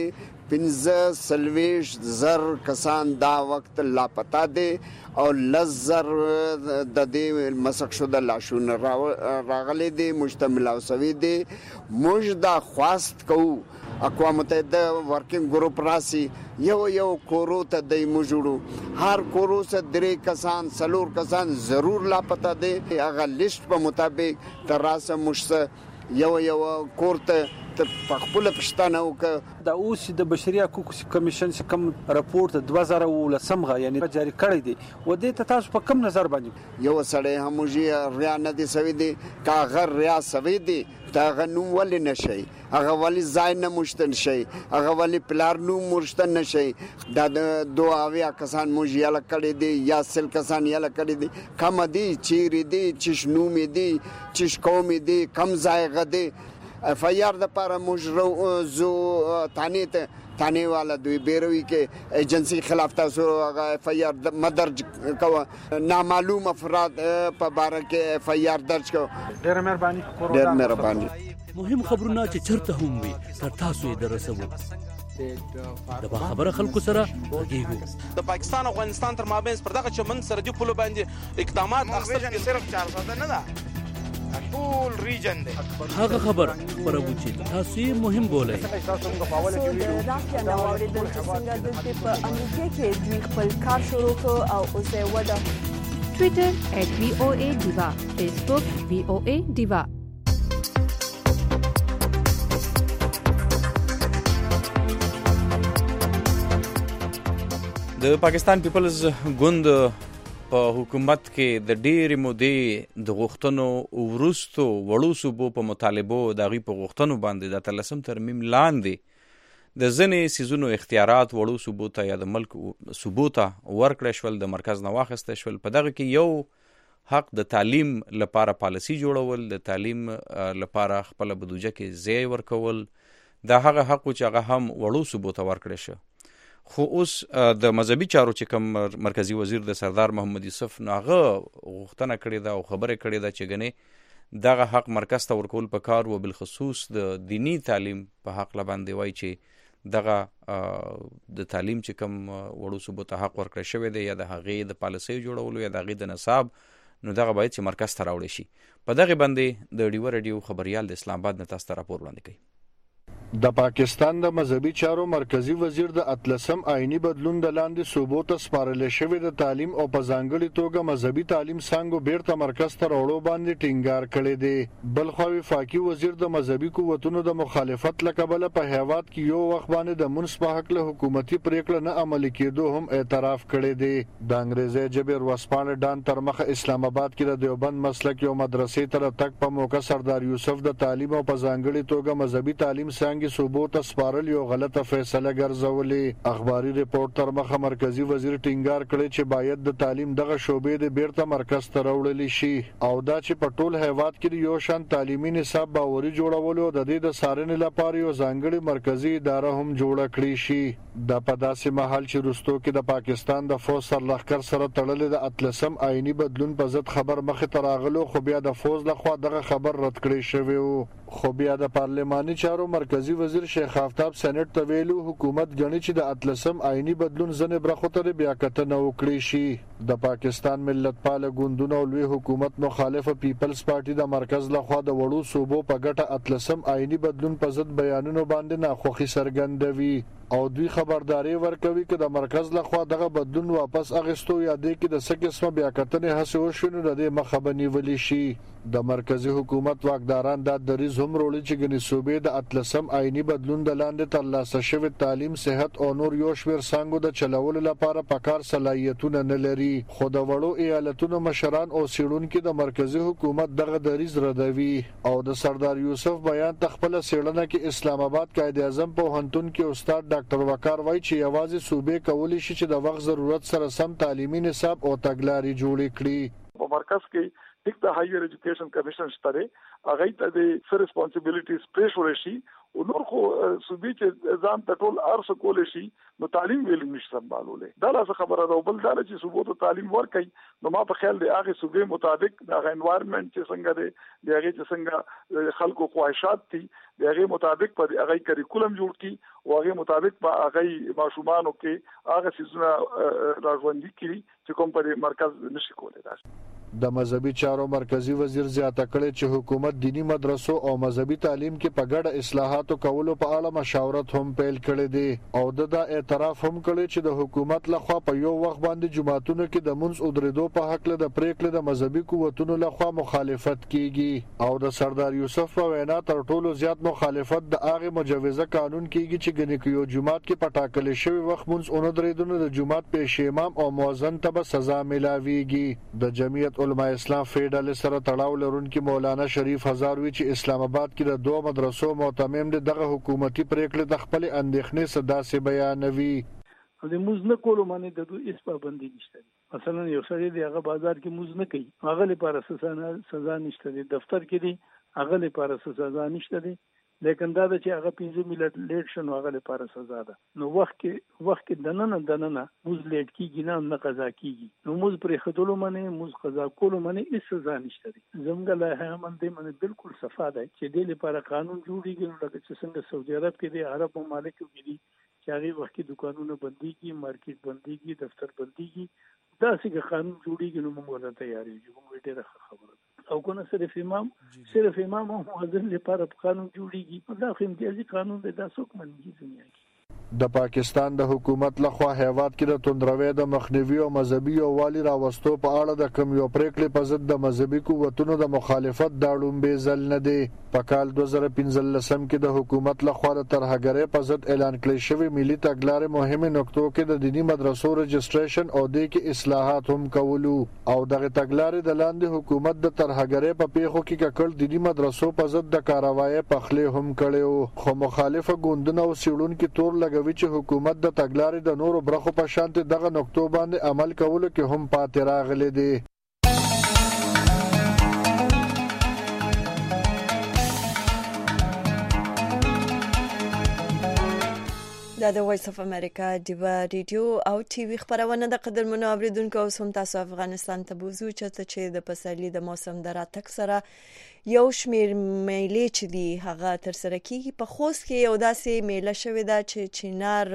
15 کسان دا وخت لاپتا دي او لزر د دې مسخ شوه لاشون راغلي دي مشتمل او سوي دي موږ دا خواست کوو اقوام متحده ورکینګ ګروپ راسي یو کورو ته د موجودو هر کورو سے 3 کسان سلور کسان ضرور لاپتا دي هغه لیست په مطابق تراسه مشته یو کورته په خپل پښتنه او د اوس د بشري حقوقو کمیشن کم راپورټ 2010 یعنی جاری کړی دی و دې ته تاسو په کم نظر باندې یو سړی همږي ریا نه دي سوي دي کاغر ریا سوي دي دا غنو ولې نشي هغه ولې ځای نه مشتن شي هغه ولې پلار نو مرشتن نشي دا 2 کسان موږ یاله کړی دي یا سل کسان یاله کړی دي کم دي چیرې دي چشنو می دي چش قوم دي کم ځای غدي اف آئی آر د پاره موږ زو تانه والا دوی بیروي کې ایجنسی خلاف تاسو هغه اف آئی آر مدرج کو نامعلوم افراد په باره کې اف آئی آر درج کو ډېر مهرباني مهم خبرونه چې چرته هم وي تر تاسو یې درسوو د خبره خلکو سره ورګیږو د پاکستان او افغانستان تر مابین پر دغه چمن سرحدي پولو باندې اقدامات اخیستل صرف 400 نه ده ټول ریجن دی هغه خبر خبرو چې تاسو یې مهم بولئ د راکیا نو اوریدل چې څنګه د په امریکا کې دوی خپل کار شروع کړ او اوس یې ودا ټوئیټر @voa_diva فیسبوک VOA diva د پاکستان پیپلز ګوند په حکومت کې د ډېرې مودې د غوښتنو وروستو وړو صوبو په مطالبو د هغوی په غوښتنو باندې د 13 ترمیم لاندې د ځینې څیزونو اختیارات وړو صوبو ته یا د ملک صوبو ته ورکړی شول، د مرکز نه واخیستی شول. په دغه کې یو حق د تعلیم لپاره پالیسي جوړول، د تعلیم لپاره خپله بودجه کې ځای ورکول، دا هغه حق و چې هغه هم وړو صوبو ته ورکړی شو. خو اوس د مذهبي چارو چې کوم مرکزی وزیر د سردار محمد یوسف نو هغه غوښتنه کړې ده او خبرې کړې ده چې ګنې دغه حق مرکز ته ورکول پکار و، بالخصوص د دینی تعلیم په حق باندې وایي چې دغه د تعلیم چې کوم وړو صوبو ته حق ورکړی شوی دی یا د هغې د پالیسۍ جوړولو یا د هغې د نصاب، نو دغه باید چې مرکز ته راوړی شي. په دغې باندې د ډیوه راډیو خبریال د اسلام آباد نه تاسو ته راپور وړاندې کوي. د پاکستان د مذهبي چارو مرکزی وزیر د 13 آئینی بدلون د لاندې صوبو ته سپارل شوی د تعلیم او په ځانګړي توګه مذهبي تعلیم څنګه بیرته مرکز ته راوړو باندې ټینګار کړی دی. بلخو وفاقي وزیر د مذهبي قوتونو د مخالفت لکبله په هیواد کې یو وخت باندې د منصف په حق له حکومتي پریکړه نه عملي کېدو هم اعتراف کړی دی. د انګریزي جبر وسپانه ډان تر مخه اسلام آباد کې د دیوبند مسلک یو مدرسې تر تک په موقع سردار یوسف د تعلیم او په ځانګړي توګه مذهبي تعلیم څنګه صوبو ته سپارل یو غلطه فیصله ګرځولې. اخباري ریپورت تر مخه مرکزی وزیر ټینګار کړی چې باید د تعلیم دغه شوبې د بیرته مرکز ته راوړل شي او دا چې په ټول هیواد کې یو شان تعلیمي نصاب باوري جوړولو د دې د څارنې لپاره یو ځانګړي مرکزی اداره هم جوړه کړې شي. د په داسې مهال چې وروستو کې د پاکستان د فوج سر لښکر سره تړلې د 13 آئینی بدلون په ضد خبر مخې ته راغلو، خو بیا د فوج لخوا دغه خبر رد کړی شوی و. خو بیا د پارلماني چارو مرکزی وزیر شیخ آفتاب سېنات ته ویلو حکومت غني چې د 13 آئینی بدلون ځنې برخو ته بیا کتنه وکړي شي. د پاکستان ملت پال ګوندونو او لوی حکومت مخالفه پیپلز پارټي د مرکز لخوا د وړو صوبو په ګټه 13 آئینی بدلون په ضد بیانونو باندې ناخوښي څرګندوي او دوی خبرداري ورکوي چې د مرکز لخوا دغه بدلون واپس اغستو یا د کې د سکه بیا کتنې هڅه وشونه د دې مخه بنیولې شي. د مرکزی حکومت واکداران د دریز هم وروړي چې ګنې صوبې د 13 آئینی بدلون د لاندې ترلاسه شوی تعلیم، صحت او نور یو شمېر څانګو د چلولو لپاره پکار صلاحیتونه نه لري. خو د وړو ایالتونو مشران او څېړونکي د مرکزی حکومت دغه دریز ردوي او د سردار یوسف بیان ته خپله څېړنه کې اسلام آباد قائد اعظم پوهنتون کې استاد ډاکټر وقار وایي چې یوازې صوبې کولی شي چې د وخت ضرورت سره سم تعلیمي نصاب او تګلارې جوړې کړي. په مرکز کې ټیک د هایر ایجوکیشن کمیشن شته، هغه ته د سر ریسپانسیبিলিټیز پېښ شي او نور خو صوبې چې ځان ته ټول ارس کول شي نو تعلیم ویل نشي سمبالولې. دا لاس خبره ده. بل دا چې صوبو ته تعلیم ورکړي نو ما په خیال دی هغه صوبې مطابق د انوایرنمنت چې څنګه دی د هغه چې څنګه خلکو خواهشات دي د هغه مطابق په هغه کریکولم جوړ کړي او هغه مطابق په هغه ماشومانو کې هغه سيزونه راغونډي کړي چې کوم په مرکز نشي کولای. د مذهبي چارو مرکزی وزیر زیاته کړی چې حکومت دینی مدرسو او مذهبي تعلیم کې په ګډه اصلاحاتو کولو په اړه مشاورت هم پیل کړی دی او د اعتراف هم کړی چې د حکومت لخوا په یو وخت باندې جماعتونو کې د منځ ودرېدو په حق له د پریکړې د مذهبي قوتونو لخوا مخالفت کیږي او د سردار یوسف په وینا تر ټولو زیات مخالفت د هغه مجوزه قانون کیږي چې ګنې یو جماعت کې پټاکل شوی وخت منځ اونودرېدنه د جماعت پېښ امام او مؤذن ته به سزا ملاويږي. د جمعیت علماء اسلام فیډرال سره تړاو لرونکي مولانا شریف هزاروی چې اسلام آباد کې د دوه مدرسو معتمم دي دغه حکومتي پریکړه د خپل اندېښنې صداسي بیانوي. د موز نه کولو باندې د دوی اس پابندي نشته. مثلا یو سړی دی هغه بازار کې موز نه کوي، هغه لپاره سزا نشته دی. دفتر کې دی هغه لپاره سزا نشته دی. لیکن دا چې هغه 15 منټ لیټ شنو هغه لپاره سزا ده. نو وخت کې دننه موز لیټ کیږي نه قضا کیږي. نو موز پر خدلو باندې موز قضا کولو باندې هیڅ سزا نشته دي. زموږ له هم دې باندې بالکل صفا ده چې دې لپاره قانون جوړیږي. نو لکه چې څنګه سعودي عرب کې دي، عرب ممالک کې دي چې هغه وخت کې دکانونه بنديږي، مارکیټ بنديږي، دفتر بنديږي، دا څنګه قانون جوړیږي نو موږ ورته تیار یو. موږ ډېر خبره او کنه صرف امام او مؤذن لپاره قانون جوړیږي. دا خو امتیازي قانون دی، دا څوک منځي دنیا کې. د پاکستان د حکومت لخوا هیواد کې د توندروي د مخنیوي او مذهبي یووالي راوستو په اړه د کوم یو پریکړې په ضد د مذهبي قوتونو د مخالفت دا لومبې ځل نه دی. په کال 2015 کې د حکومت لخوا د ترهګرۍ په ضد اعلان کړی شوی ملي تګلارې مهمه نقطو کې د دینی مدرسو رجسټریشن او د کې اصلاحات هم کولو او دغه تګلارې د لاندې حکومت د ترهګرۍ په پیښو کې ککړ دینی مدرسو په ضد د کاروایی پخلی هم کړو خو مخالفه ګوندونه او سیړونکو تور لګوي چې حکومت د تګلارې د نورو برخو په شان دغه نقطو باندې عمل کولو کې هم پاتې راغلي دي. دا د وایس اف امریکا ډیوا ریډیو او ټي وی خبرونه د قدرمنو اوریدونکو او سم تاسو افغانستان ته بوزو چې د پسرلي د موسم د راتګ سره یو شمیر میلې چې دی هغه تر سره کیږي په خوست کې یو داسې میله شوې ده چې چینار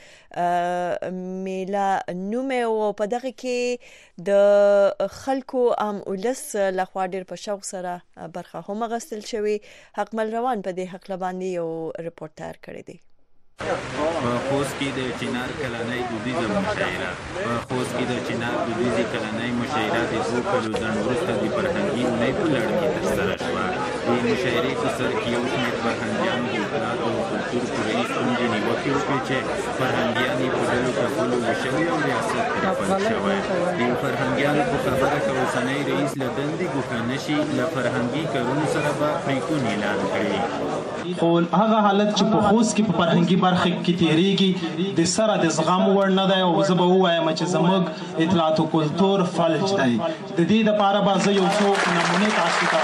میله نومه او په دغه کې د خلکو عام ولس لخوا ډیر په شوق سره برخه هم غوښتل شوی. حقمل روان په دې حق لباندې یو ریپورت تیار کړی دی. په خوست کې د چینار کلنۍ دودیزه مشاعره په خوست کې د چینار دودیزه کلنۍ مشاعره د 2 کلو ځنډ وروسته د فرهنګي اونۍ په لړ کې ترسره شوه. د مشاعرې په سر کې یو شمېر فرهنګیانو د اطلاعات او کلتور پوره ستونزې نیوکې وکړې چې فرهنګیان یې په ډلو کسولو وشوي او ریاست ترې فلج شوی. د فرهنګیانو په خبره که اوسنی رئیس له دندې ګوښه نه شي له فرهنګي کارونو سره به پرېکون اعلان کړي. خو هغه حالت چې په خوست کې په فرهنګي برخه کې تیریږي د سره د زغم وړ نه دی او زه به ووایم چې زموږ اطلاعات او کلتور فلج دی. د دې لپاره به زه یو څو نمونې تاسو ته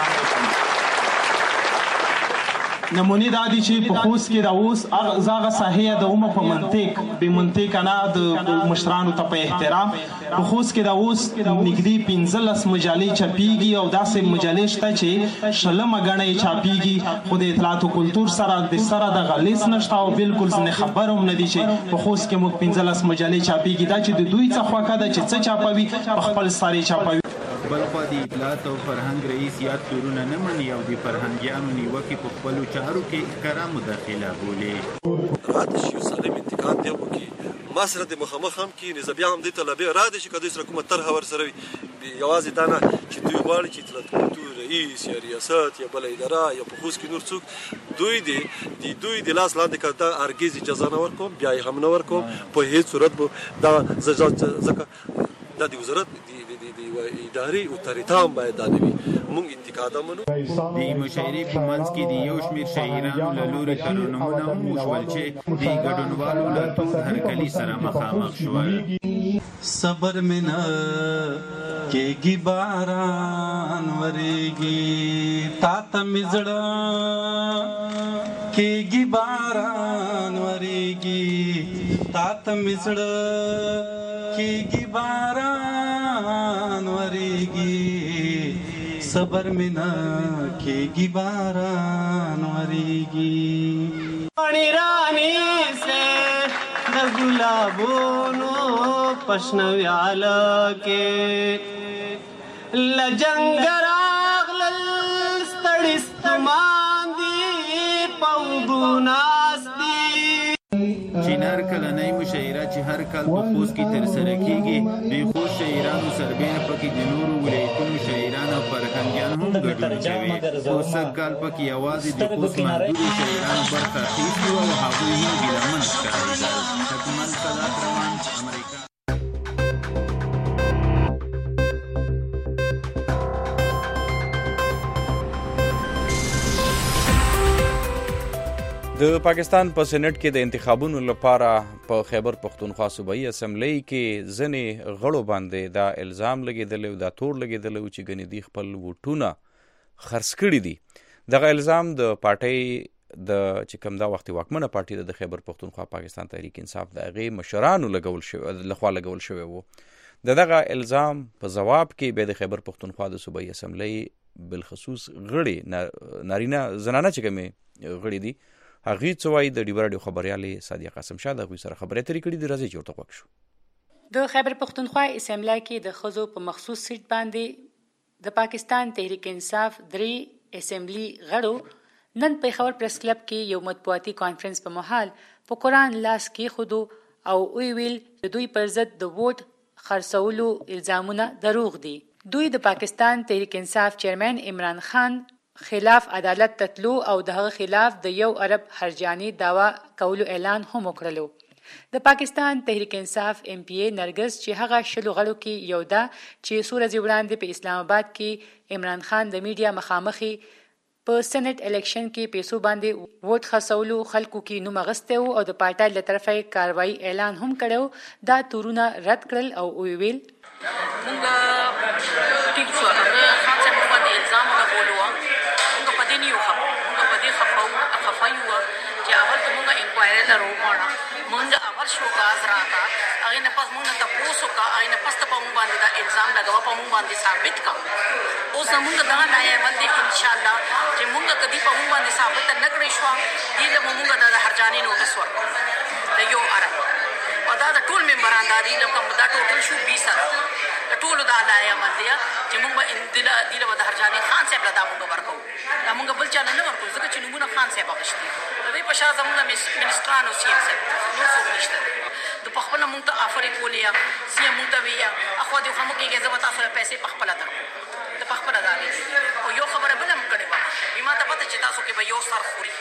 نمونه دا دي چې په خوست کې دا اوس زاغه ساحه د عمر په منطق به منطق نه د مشرانو ته په احترام په خوست کې دا اوس نګدي 15 مجالې چاپیږي او داسې مجالې شته چې شلمه غنې چاپیږي. خو د اطلاعات او کلتور سره د غلیس نشته او بالکل نه خبروم نه دي چې په خوست کې مو 15 مجالې چاپیږي دا چې د دوی څخه کده چې څه چاپوي په خپل ساري چاپوي. بلخوا د اطلاعات او فرهنګ رئیس یاد تورونه نه مني او د فرهنګیانو نیوکې په خپلو چارو کې ښکاره مداخله بولي. راته شي سالم انتقاد دی وکړي ما سره د مخامخ هم کې نسبیا هم د طلبه را دي چې کله سره کومه طرح ور سره یوازې دا نه چې دوی غواړي چې اطلاعات کلتور رئیس یا ریاست یا بل اداره یا په خوست کې نور څوک دوی د لاس لاندې کړه ارګیز اجازه نه ورکوم بیا هم نه ورکوم په هیڅ صورت به دا ځکه د وزارت اداري او تریتام باید دا نوي مونږ انتقاد منو. د مشاعرې په منځ کې د یو شمېر شاعرانو له لوري ترنمونه هم وشول چې د ګډونوالو له تود هرکلي سره مخامخ شول. صبر مې نه کېږي باران ورېږي تا ته مې زړه کېږي باران ورېږي تا ته مې زړه کېږي باران ورېږي صبر مې نه کېږي باران ورېږي. پاڼې رانیسې د ګلابونو پشنه ویاله کې له جنګه راغلل ستړي ستومان دي په اوبو ناست دي. چینار کلنۍ مشاعره چې هر کال په خوست کې ترسره کیږي د خوست شاعرانو سربېره پکې د نورو ولایتونو شاعران او فرهنګیان هم ګډون کوي. خو سږ کال پکې یوازې د خوست محدودو شاعرانو برخه اخیستې وه او هغوی هم ګیلمن ښکارېدل. حکمت صداق روان امریکا. د پاکستان په سېنات کې د انتخابونو لپاره په خیبر پښتونخوا صوبایي اسمبلی کې ځینې غړو باندې دا الزام لګېدلی او دا تور لګېدلی و چې ګنې دوی خپل ووټونه خرڅ کړي دي. دغه الزام د پارټۍ د چې کوم دا وخت واکمنه پارټي د خیبر پښتونخوا پاکستان تحریک انصاف د هغې مشرانو لخوا لګول شوی و. دغه الزام په ځواب کې به د خیبر پښتونخوا د صوبایي اسمبلی بالخصوص غړي نارینه زنانه چې کومې غړي دي هغې څه وایي د ډیوا راډیو خبریالې سادیه قاسم شاه د هغوی سره خبرې اترې کړي دي. راځئ چې ورته غوږ شو. د خیبر پښتونخوا اسمبلی کې د ښځو په مخصوص سیټ باندې د پاکستان تحریک انصاف 3 اسمبلی غړو نن پېښور پریس کلب کې یو مطبوعاتي کانفرنس په مهال په قرآن لاس کېښودو او ویل د دوی پر ضد د ووټ خرڅولو الزامونه دروغ دي. دوی د پاکستان تحریک انصاف چیرمن عمران خان خلاف عدالت تتلو او د هغه خلاف د یو ارب هرجاني داوا کولو اعلان هم وکړلو. د پاکستان تحریک انصاف MPA نرګس چې هغه شلو غړو کې یو ده چې څو ورځې وړاندې په اسلام آباد کې عمران خان د میډیا مخامخي په سېنات الیکشن کې پیسو باندې ووټ خرڅولو خلکو کې نوم اغسته او د پارټای له طرفه کاروایی اعلان هم کړو. دا تورونه رد کړل او ویل مونږ ټیک شو هغه خان صاحب باندې الزام لګولو مونږ په دې نیو مونږ په دې خفایو چې اول ته مونږ انکوایری لرو غواړو مونږ اول شو کاز راته هغه نه پس مونږ ته پوسو کا هغه نه پس ته مونږ باندې دا الزام لګاو په مونږ باندې ثابت کا اوس مونږ دا نه عمل دي ان شاء الله چې مونږ کدي په مونږ باندې ثابت نه کړی شو دې له مونږ دا هرجاني نوټس ورکړو د یو اره او دا ټول ممبران دا دي لکه دا ټوټل شو 20 سره ټول دا لای عمل دي چې مونږ دله د هرجاني خان صاحب له دا مونږ ورکو دا مونږ بل چا نه ورکو ځکه چې نمونه خان صاحب غشتي دوی په شاته مونږ منسترانو سیم صاحب نو څه نشته د پخپل مونږ ته افر کولیا سیم مونږ ته ویا اخو دې هم کې غزه وتا سره پیسې پخپل درکو د پخپل دالې او یو خبره بل هم کړي وا ما ته پته چې تاسو کې به یو سر خوري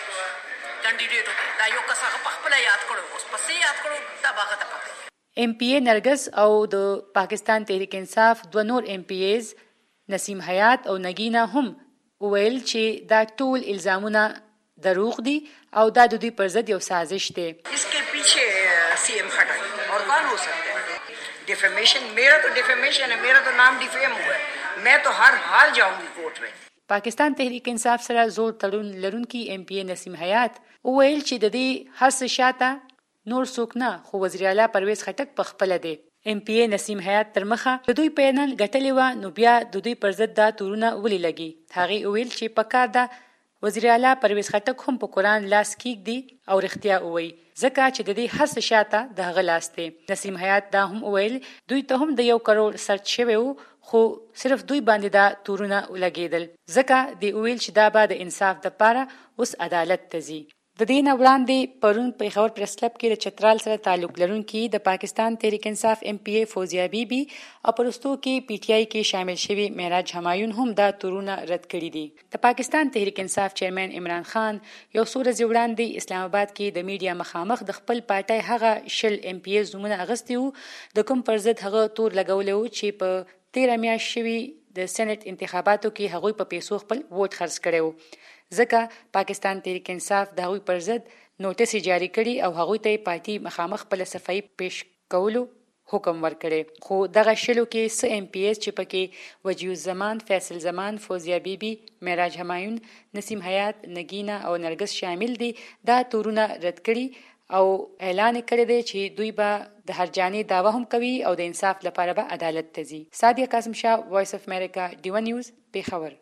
کینډیډیټ دا یو کس هغه پخپل یاد کړو اوس پسې یاد کړو دا باغه ته پته. MPA نرګس او د پاکستان تحریک انصاف دو نور MPAs نسیم حیات او نگینا هم ویل چې دا ټول الزامونه دروغ دي او دا د دوی پر ضد یو سازش دی. इसके पीछे CM खड़ा है और कौन हो सकता है? डिफेमेशन मेरा तो डिफेमेशन है, मेरा तो नाम डिफेम हुआ है, मैं तो हर हाल जाऊंगी कोर्ट में. پاکستان تحریک انصاف سره زور تړون لرونکي MPA نسیم حیات ویل چې د دې هر څه شاته نور څوک نه خو وزیر اعلی پرویز خټک په خپل دی. MPA نسیم حیات تر مخه د دوی پینل غټلې و نو بیا د دوی پر ضد دا تورونه ولې لګي. هغه ویل چې پکار دا وزیر اعلی پرویز خټک هم په قران لاس کېږدي او رښتیا وایي ځکه چې د دې هر څه شاته د هغه لاس دی. نسیم حیات دا هم ویل دوی ته هم د 1 کروڑ سرچ شوی خو صرف دوی باندې دا تورونه ولګېدل ځکه دی ویل چې دا به د انصاف د پاره اوس عدالت تزي. د دې نه وړاندې پرون په خبر پریس کلب کې د چترال سره تعلق لرونکي د پاکستان تحریک انصاف MPA فوزیه بیبي او پرستو کې PTI کې شامل شوی معراج همایون هم دا تورونه رد کړي دي. د پاکستان تحریک انصاف چیرمن عمران خان یو څو ورځې وړاندې اسلام آباد کې د میډیا مخامخ د خپل پارټای هغه شل MPA زمونه اغستي وو د کوم پر ضد هغه تور لګولې چې په 13 میاشت شوی د سېنات انتخاباتو کې هغوی په پیسو خپل ووټ خرڅ کړو ځکه پاکستان تحریک انصاف د هغوی پر ضد نوټس جاری کړي او هغوی ته پارټي مخامخ په صفائی پیش کولو حکم ورکړي. خو دغه شلو کې س MPAs چې پکې وجیو زمان، فیصل زمان، فوزیه بیبي، معراج همایون، نسیم حیات، نگینا او نرګس شامل دي دا تورونه رد کړي او اعلان کړی دی چې دوی به د هرجاني داوا هم کوي او د انصاف لپاره به عدالت تزي. سادیه قاسم شاه، وایس اف امریکا، D1 نیوز، پیښور.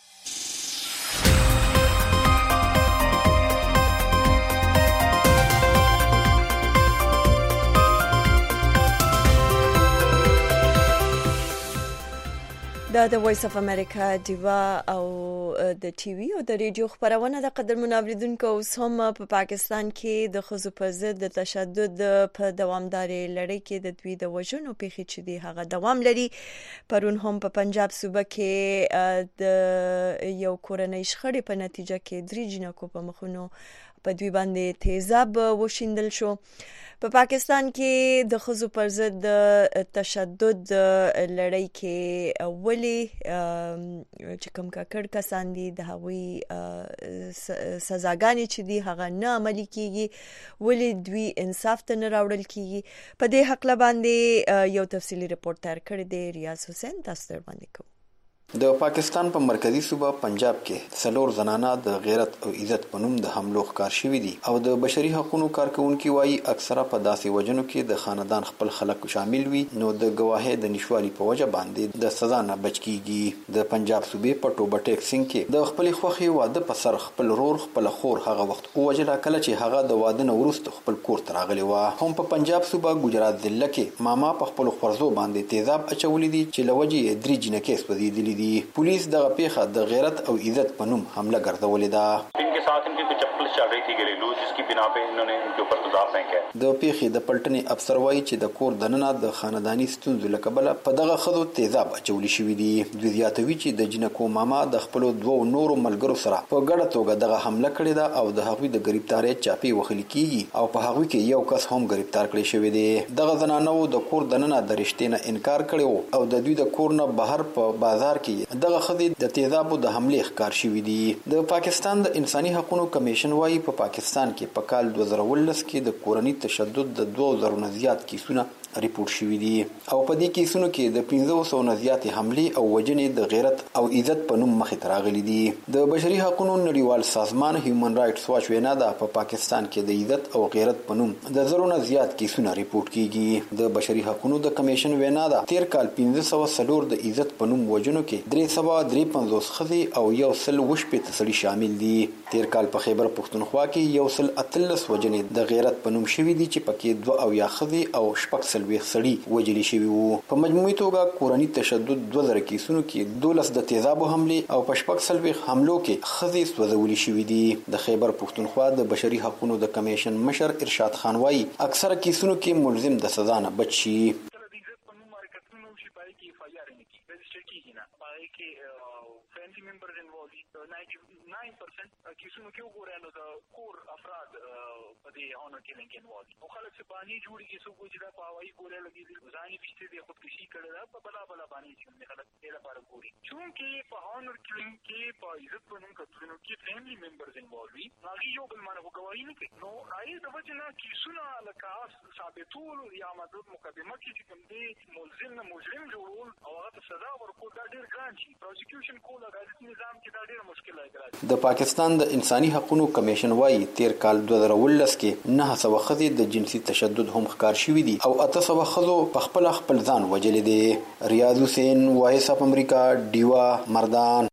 دا د وایس اف امریکا دیوا او د ټي وي او د ریډیو خبرونه د قدر منوریدونکو اوس هم په پاکستان کې د ښځو پر ضد د تشدد په دوامدارې لړۍ کې د دوی د وژنو پیښې چې دی هغه دوام لري. پرون هم په پنجاب صوبه کې د یو کورنۍ شخړې په نتیجه کې 3 جنکو په مخونو په دوی باندې تیزاب وشیندل شو. په پاکستان کې د ښځو پر ضد د تشدد لړۍ کې ولې چې کوم ککړ کسان دي د هغوی سزاګانې چې دي هغه نه عملي کیږي، ولې دوی انصاف ته نه راوړل کیږي. په دې حق باندې یو تفصیلی رپورت تیار کړی دی ریاض حسین، تاسو ته وړاندې کوم. د پاکستان په مرکزی صوبه پنجاب کې څلور زنانه د غیرت او عزت په نوم د حملو ښکار شوي دي او د بشري حقوقو کارکونکي وایي اکثره په داسې وجنو کې د خاندان خپل خلک شامل وي نو د گواهی د نشوالي په وجه باندې د سزا نه بچ کیږي. د پنجاب صوبې په ټوبه ټیک سنگ کې د خپل خوخي واده په سر خپل رور خپل خور هغه وخت وجلا کله چې هغه د واده نه وروسته خپل کور ته راغلی و. هم په پنجاب صوبه ګجرات ضلع کې ماما په خپل خورزو باندې تیزاب اچولې دي چې لوجې 3 جنکې سوځېدلې شوې دي. پولیس دغه پیښه د غیرت او عزت په نوم حمله ګرځولې ده. इनके साथ इनकी कुछ चप्पल चल रही थी घरेलू, जिसकी बिना पे इन्होंने इनके ऊपर तेजाब फेंका है. د پیښې د پلټنې افسر وایي چې د کور دننه د خانداني ستونزو له کبله په دغه ښځو تیزاب اچولي شوي دي. دوی زیاتوي چې د جنکو ماما د خپلو دوو نورو ملګرو سره په ګډه توګه دغه حمله کړې ده او د هغوی د ګرفتارۍ چاپې وهلې کیږي او په هغوی کې یو کس هم ګرفتار کړی شوی دی. دغه زنانو د کور دننه د رښتې نه انکار کړی او د دوی د کور نه بهر په بازار کې دغه ښځې د تیزابو د حملې ښکار شوي دي. د پاکستان د انساني حقوقو کمیشن وایي په پاکستان کې په کال 2019 کې د کورني تشدد د 2000 نه زیات کیسونه ریپورت شوي دي او په دې کیسونو کې د 500 نه زیات حملې او وژنې د غیرت او عزت په نوم مخې ته راغلي دي. د بشري حقوقو نړیوال سازمان هیومن رائټس واچ وینا ده په پاکستان کې د عزت او غیرت په نوم د 1000 نه زیات کیسونه ریپورت کیږي. د بشري حقوقو د کمیشن وینا ده تیر کال 1504 د عزت په نوم وژنو کې 353 ښځې او 120 سړي شامل دي. تیر کال په خیبر پښتونخوا کې 113 وژنې د غیرت په نوم شوي دي چې پکې 2 ښځې او 6 سړي وژل شوي وو. په مجموعي توګه کورني تشدد 2000 کیسونو کې 12 د تیزابو حملې او په 6 حملو کې ښځې سوځولې شوي دي. د خیبر پښتونخوا د بشري حقوقو د کمیشن مشر ارشاد خان وایي اکثره کیسونو کې ملزم د سزا نه بچ شي. کیسونو کې وګورئ نو د کور افراد په دې هانو کیلینګ کې انوالو او خلک چې باندې جوړیږي څوک چې دا په هوایي ګولې لګېدل ځاني بشته دي خودکشي کړې ده په بلا باندې چې خلک یې لپاره ګوري. چونکې په هانو کیلینګ کې په عزت په نوم کتلونو کې فیملی ممبرز انوالو وي هغه یو بل باندې ګواهی نه کوي. نو آی د وجه نه کیسونه لکه ثابتول یا مدد مقدمه کې چې کوم دی ملزم نه مجرم جوړول او هغه سزا ورکول دا ډېر ګران شي. پروسیکیوشن کول د عدالتي نظام کې دا ډېر مشکل دی. د پاکستان د انساني حقوقو کمیشن وایي تیر کال 2019 کې 900 ښځې د جنسي تشدد هم ښکار شوي دي او 800 ښځو په خپل ځان وژلي دي. ریاض حسین، وایس اف امریکا، ډیوا، مردان.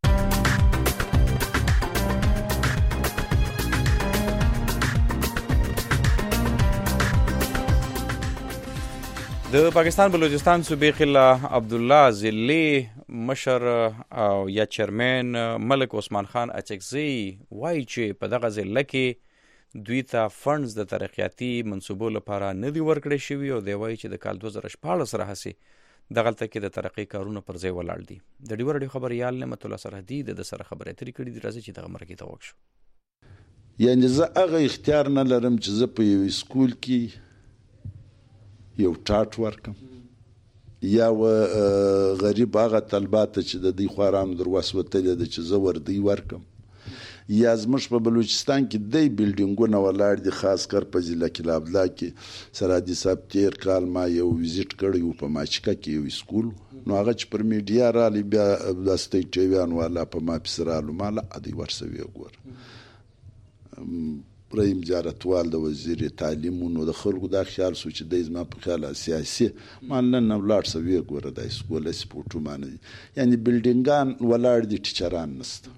د پاکستان بلوچستان صوبې خلا عبدالله ضلعي مشر او یا چیرمن ملک عثمان خان اچکزي وایي چې په دغه ضلع کې دوی ته فنډز د ترقیاتي منصوبو لپاره نه دي ورکړی شوي او دی وایي چې د کال 2014 راهیسې دغلته کې د ترقۍ کارونه پر ځای ولاړ دي. د ډیوه راډیو خبریال نعمت الله سرحدي د سره خبرې اترې کړي دي. راځي چې دغه مرکې ته وکړو. یعنې زه هغه اختیار نه لرم چې زه په یو سکول کې یو ټاټ ورکم یا غریب هغه طلبات چې د دې خوارانو در وسوتلې ده چې زه وردی ورکم یا زموږ په بلوچستان کې د بلډینګونه ولاړ دي خاص کر په ضلع کې لابلا کې سرحدي صاحب تیر کال ما یو ویزیټ کړی و په ماچکه کې یو سکول نو هغه چې پر میډیا رالی بیا د سټیټ ټیویان والا په ما پسې رالو ماله ادی ورسوي وګوره رئیم جارتوال د وزیر تعلیم نو د خلکو دا خیال سو چې د زما په خیال سیاسي مان نه ولاړ سوي ګوره د سکول سپورټو معنی یعنی بلډینګان ولاړ دي ټیچران نست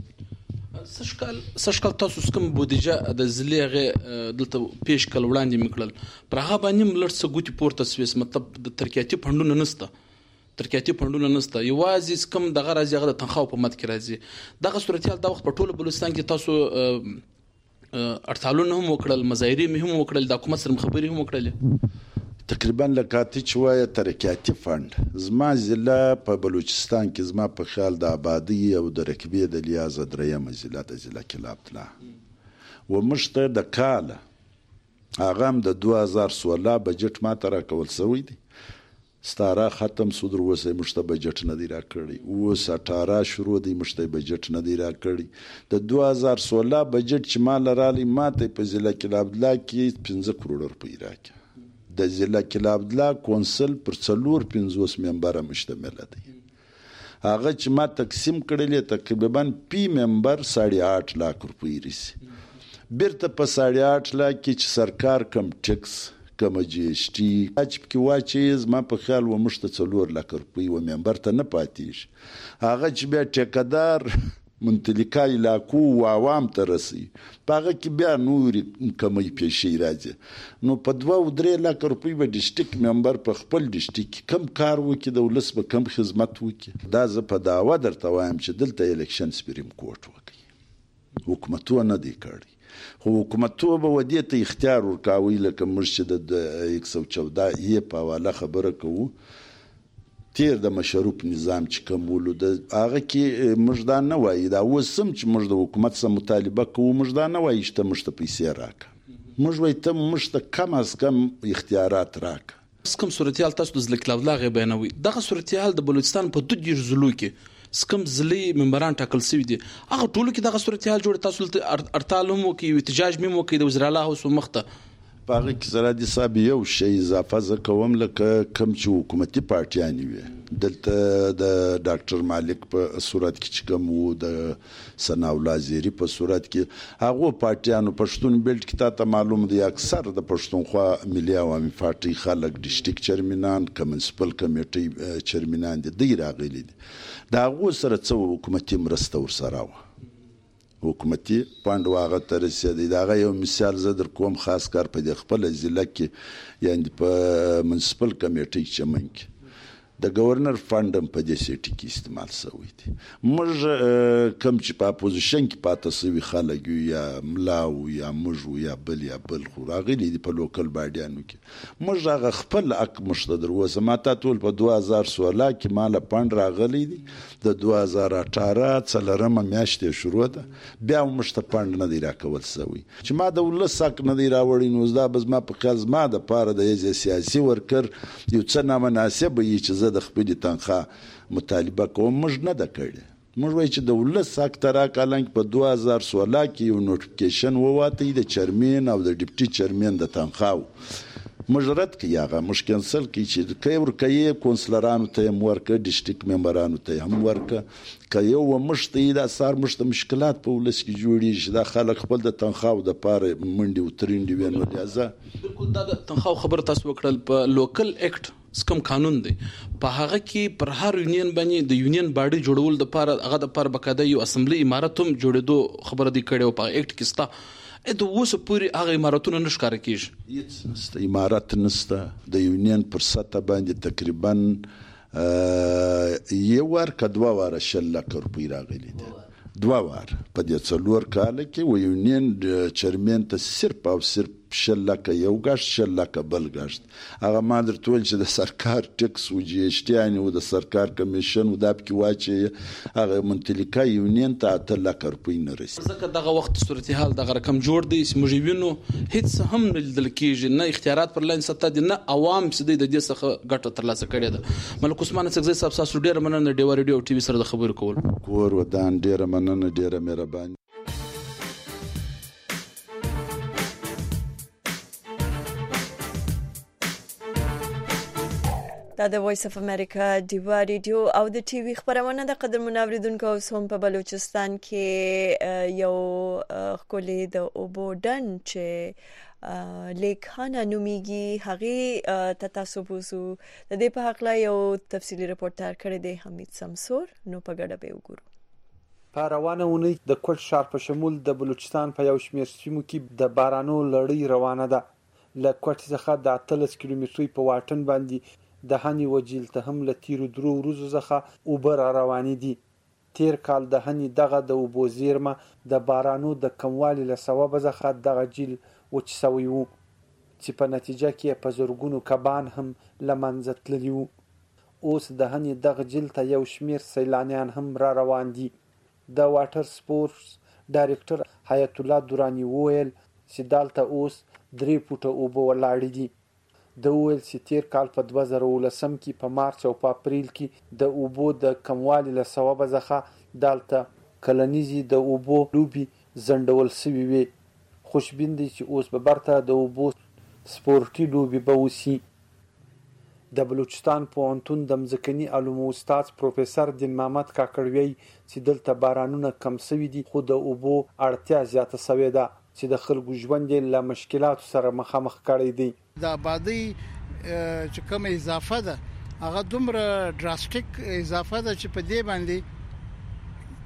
سشکل تاسو کوم بودیجه د زلیغه دلته پیش کول وړاندې میکړل پر هغه باندې ملړ څه ګوتی پورته سويس مطلب د ترکیاتي فندونه نسته یوازې کوم دغه راځي هغه د تنخواو په مد کې راځي دغه صورتحال دا وخت په ټوله بلوچستان کې تاسو ارتالون هم وکړل مظاهرې هم وکړل د حکومت سره خبرې هم وکړل تقریبا لکاتی چوای ترکیاتی فند زما ضلع په بلوچستان کې زما په خیال د آبادی او د رقبې د لیازه دریم ضلع د ضلع کلاب تلا و مشته د کاله هغه هم د 2016 بجټ ما تر کول سوی دی ستاره ختم صدر وسه مشته بجټ نه دی را کړی و 18 شروع دی مشته بجټ نه دی را کړی د 2016 بجټ چې مال رالی ماته په ضلع کلاب تلا کې 15 کروڑ روپۍ راکې د ضلع کلاب تلا کونسل پر 450 ممبر مشتمل دی هغه چې ما تقسیم کړل تقریبا پی ممبر 8.5 लाख روپۍ رسی بیرته په 8.5 लाख کې چې سرکار کم ټیکس کم جی ایس ټي اچ کې واچې زما په خیال و مشته 4 लाख روپۍ و ممبر ته نه پاتېش هغه چې بیا ټیکدار منطلقه علاقو او عوام ته رسي په هغه کې بیا نورې کمی پیشې راځي نو په 2-3 لک روپۍ به ډسټریکټ ممبر په خپل ډسټریکټ کې کم کار وکړي د ولس به کم خدمت وکړي دا زه په دعوه درته وایم چې دلته الیکشن سپریم کورټ وکړي حکومتونه نه دی کړی خو حکومتونه به ودې ته اختیار ورکاوي لکه موږ چې د 114 یې په حواله خبره کوو تیر د مشروط نظام چې کومولو د هغه کې موږ دا نه وایي دا اوس هم چې موږ د حکومت سره مطالبه کوو موږ دا نه وایي چې موږ ته پیسې راکړه موږ وایي ته موږ ته کم از کم اختیارات راکړه سکم صورتحال تاسو د ضلع لاغې بیانوي دغه صورتحال د بلوچستان په 2 ضلعو کې سکم ضلعي ممبران ټاکل شوي دي هغه ټولو کې دغه صورتحال جوړ تاسو ارتال هم وکړي احتجاج هم وکړي د وزیر اعلی هوس مخته په هغه کې زرادي صاحب یو شی اضافه زه کوم لکه کم چې حکومتي پارټیانې وي دلته د ډاکټر مالک په صورت کې چې کوم وو د ثنا الله زیری په صورت کې هغه پارټیانو پښتون بیلټ کې ته معلوم دی اکثر د پښتونخوا ملي عوامي پارټي خلک ډسټریکټ چیرمنان کمنسپل کمیټي چیرمنان دي راغلي دي دا هغه سره څو حکومتي مرسته ورسره و حکومتي پاند واغه تر رسیدي دا یو مثال زه در کوم خاص کار په خپل ضلع کې یعنی په منسپل کمیټي چمن کې د گورنر فاندم په دې سیټي کې استعمال شوی دی موږ کم چې په اپوزیشن کې پاتې سوي خلک یا ملاو یا موږ یا بل خو راغلي دي په لوکل باډیانو کې موږ هغه خپل حق مشته دروازه ماته ټول په 2016 کې مال پاند راغلي دي د 2018 څلرمه میاشتې شروع ده بیا مشته پاند نه دی راکول شوی چې ما د ولس حق نه دی راوړی نو دا بز ما په خیال ما د پاره د سیاسي ورکر یو څه نامناسب وي چې د خپل تنخواه مطالبه کوم موږ نه د کړی موږ وایي چې د ولس حق تر کالنګ په 2016 کې یو نوټیفیکیشن وواتی د چیرمن او د ډیپټي چیرمن د تنخواه موږ رد کړی هغه موږ کینسل کړی چې کای ورکه کونسلرانو ته ورکه ډیسټریکټ ممبرانو ته هم ورکه کای یو مشته د اثر مشته مشکلات په ولس کې جوړیږي چې د خلک خپل د تنخواه د پاره منډي او ترندي وینو لازم بالکل دا د تنخواه خبر تاسو وکړل په لوکل اکټ سکم قانون دی په هغه کې پر هر یونین باندې د یونین باډي جوړول د پاره هغه د پاره بقاعده یو اسمبلی امارت هم جوړېدو خبره دی کړي او په اکټ کې ستا د اوسه پوری هغه امارتونه نشکار کیږي هیڅ نسته امارت نسته د یونین پر سطح باندې تقریبا یو ور کدوا واره 10 لک روپۍ راغلي دي 2 وار په دې څلور کال کې و یونین چیرمن ته صرف او صرف 10 لک یو غشت 10 لک بل غشت هغه ما درته ویل چې د سرکار ټیکس او جی ایس ټی یعنی د سرکار کمیشن او د پکې واچي هغه منطلقه یونین ته 8 لک روپۍ نه رسي ځکه دغه وخت صورتحال دغه رقم جوړ دی چې موږ وینو هیڅ هم نه لیدل کېږي نه اختیارات پر لاین ستا دي نه عوام چې د دې څخه ګټه ترلاسه کړې ده ملک عثمان سګزی صاحب تاسو ډیر مننه ډیوا ریډیو ټي وي سره د خبرو کول کور ودان ډیر مننه ډیر مهرباني دا د وایس اف امریکا ډیوا ریډیو او د ټي وي خبرونه د قدر منوریدونکو اوس هم په بلوچستان کې یو خولي د اوبودن چې لیکانه نومیږي هغه تاسو بوزو د دې په حق لا یو تفصیلی رپورت تیار کړی دی حمید سمسور نو په ګډه به وګورو په روانه ونی د کوټ ښار په شمول د بلوچستان په یو شمېر سیمو کې د بارانو لړۍ روانه ده له کوټ څخه د 13 کیلومترۍ په واټن باندې د هنی وجیل ته هم له تیرو درو ورځو څخه اوبر روانې دي تیر کال د هنی دغه د اوبو زیرمه د بارانو د کموالي له سبب څخه دغه جیل وچ سوی وو چې په نتیجه کې په زورګونو کبان هم لمنځه تللی وو اوس د هنی دغه جیل ته یو شمیر سیلانیان هم را روان دي د واټر سپورتس ډایریکټر حیات الله دورانی وویل چې دالته اوس 3 فوټه اوبه ولاړې دي د ویل چې تیر کال په 2019 کې په مارچ او په اپریل کې د اوبو د کموالي له سبب څخه دالته کلنیزي د اوبو لوبي زندول سوي وي خوشبین دي چې اوس به برته د اوبو سپورتي لوبي به وسی د بلوچستان پوهنتون د مځکني علومو استاد پروفیسور دین محمد کاکړوی چې دلته بارانونه کم سوي دي خو د اوبو اړتیا زیاته سوي ده چې د خلکو ژوند له مشکلاتو سره مخامخ کړي دي د آبادی چې کوم اضافه ده هغه دومره ډراسټیک اضافه ده چې په دې باندې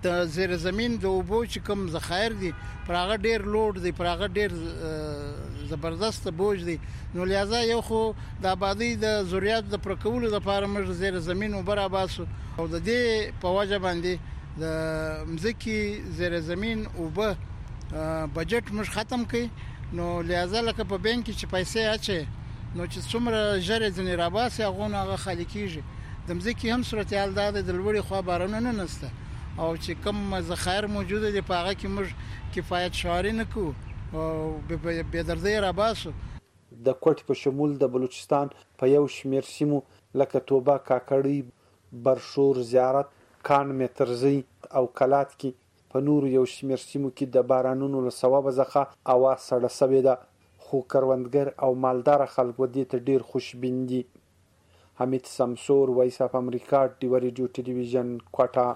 د زیر زمين د اوبو چې کوم ذخایر دي پر هغه ډیر لوډ دي، پر هغه ډیر زبردست بوج دي. نو لہذا یو خو د آبادی د ضرورت د پرکولو لپاره موږ زیر زمين وبره باسو او د دې په وجه باندې د مزکی زیر زمين وبه بجټ موږ ختم کړي. نو لہذا لکه په بانک کې چې پیسې اچي نو چې څومره ژر ځنې راباسي هغه خالی کیږي. د مزکی هم صورتحال دا د لوړې خوا بارونه نه نسته او چې کوم ذخایر موجوده دي په هغه کې موږ کفایت شعاري نه کوو او به دردې راباسو. د کوټ په شمول د بلوچستان په یو شمیر سیمو لکه توبه، کاکړی، برشور، زیارت، کان مترزی او کلات کې په نور یو شمیر سیمو کې د بارانونو له سبب ځخه هوا سړه سوي ده، خو کروندګر او مالدار خلکو دې ته ډیر خوشبین دي. حمید سمسور، وایس اف امریکا، ډیو ریډیو ټلویزیون، کوټا.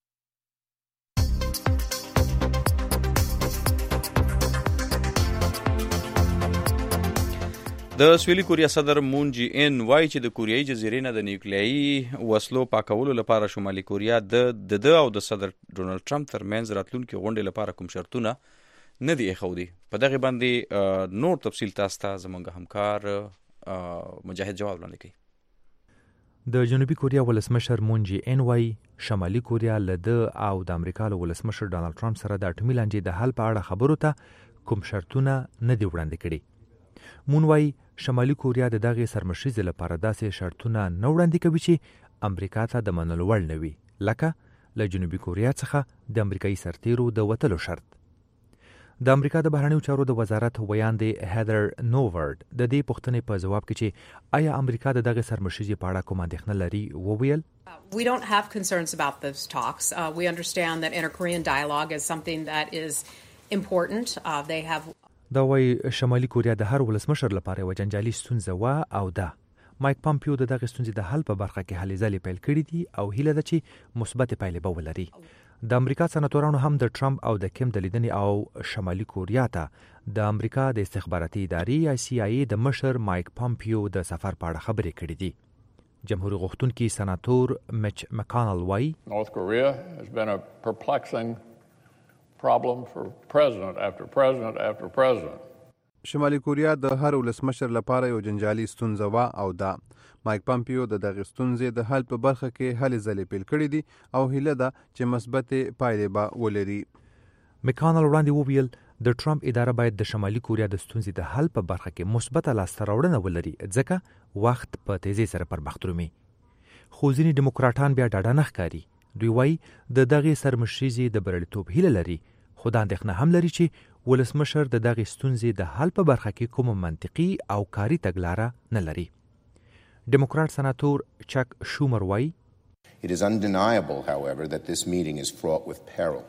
د سویلي کوریا صدر مون جی ان وایي چې د کوریایي جزیرې نه د نیوکلیایي وسلو پاکولو لپاره شمالي کوریا د او د صدر ډونالد ټرمپ ترمنځ راتلونکي غونډې لپاره کوم شرطونه نه دي ایښودي. په دغه باندې نور تفصیل تاسو ته زموږ همکار مجاهد جواب وړاندې کوي. د جنوبي کوریا ولسمشر مون جی ان وایي شمالي کوریا له د او د امریکا له ولسمشر ډونالد ټرمپ سره د اټومي لانجې د حل په اړه خبرو ته کوم شرطونه نه دي وړاندې کړي. مون وایي شمالي کوریا د دغه سرمشریزې لپاره داسې شرطونه نه وړاندې کوي چې امریکا ته د منلو وړ نه وي، لکه له جنوبي کوریا څخه د امریکایي سرتیرو د وتلو شرط. د امریکا د بهرنیو چارو د وزارت ویاندې هیدر نوورد د دې پوښتنې په جواب کې چې آیا امریکا د دغه سرمشریزې په اړه کومه اندېښنه لري وویل: We don't have concerns about those talks. We understand that inter-Korean dialogue is something that is important. They have دا وایي شمالي کوریا د هر ولسمشر لپاره یوه جنجالي ستونزه وه او ده. مایک پامپیو د دغې ستونزې د حل په برخه کې هلې ځلې پیل کړي دي او هیله ده چې مثبتې پایلې به ولري. د امریکا سناتورانو هم د ټرمپ او د کیم د لیدنې او شمالي کوریا ته د امریکا د استخباراتي ادارې یا CIA د مشر مایک پامپیو د سفر په اړه خبرې کړې دي. جمهوریت غوښتونکي سناتور میچ مکانل وایي North Korea has been a perplexing problem for president after president after president. شمالي کوریا د هر ولسمشر لپاره یو جنجالي ستونزه وا او دا. مایک پامپیو د دغه ستونزې د حل په برخه کې هلې ځلې پیل کړې دي او هیله ده چې مثبتې پایلې به ولري. مکانل وړاندې وویل د ټرمپ اداره باید د شمالي کوریا د ستونزې د حل په برخه کې مثبته لاسته راوړنه ولري ځکه وخت په تیزی سره پرمخ درومي. خو ځینې ډیموکراټان بیا ډاډه نه ښکاري. دوی وایي د دغې سرمشریزې د بریالیتوب هیله لري، خو دا اندېښنه هم لري چې ولسمشر د دغې ستونزې د حل په برخه کې کومه منطقي او کاري تګلاره نه لري. ډیموکراټ سناتور چک شومر وایي It is undeniable, however, that this meeting is fraught with peril.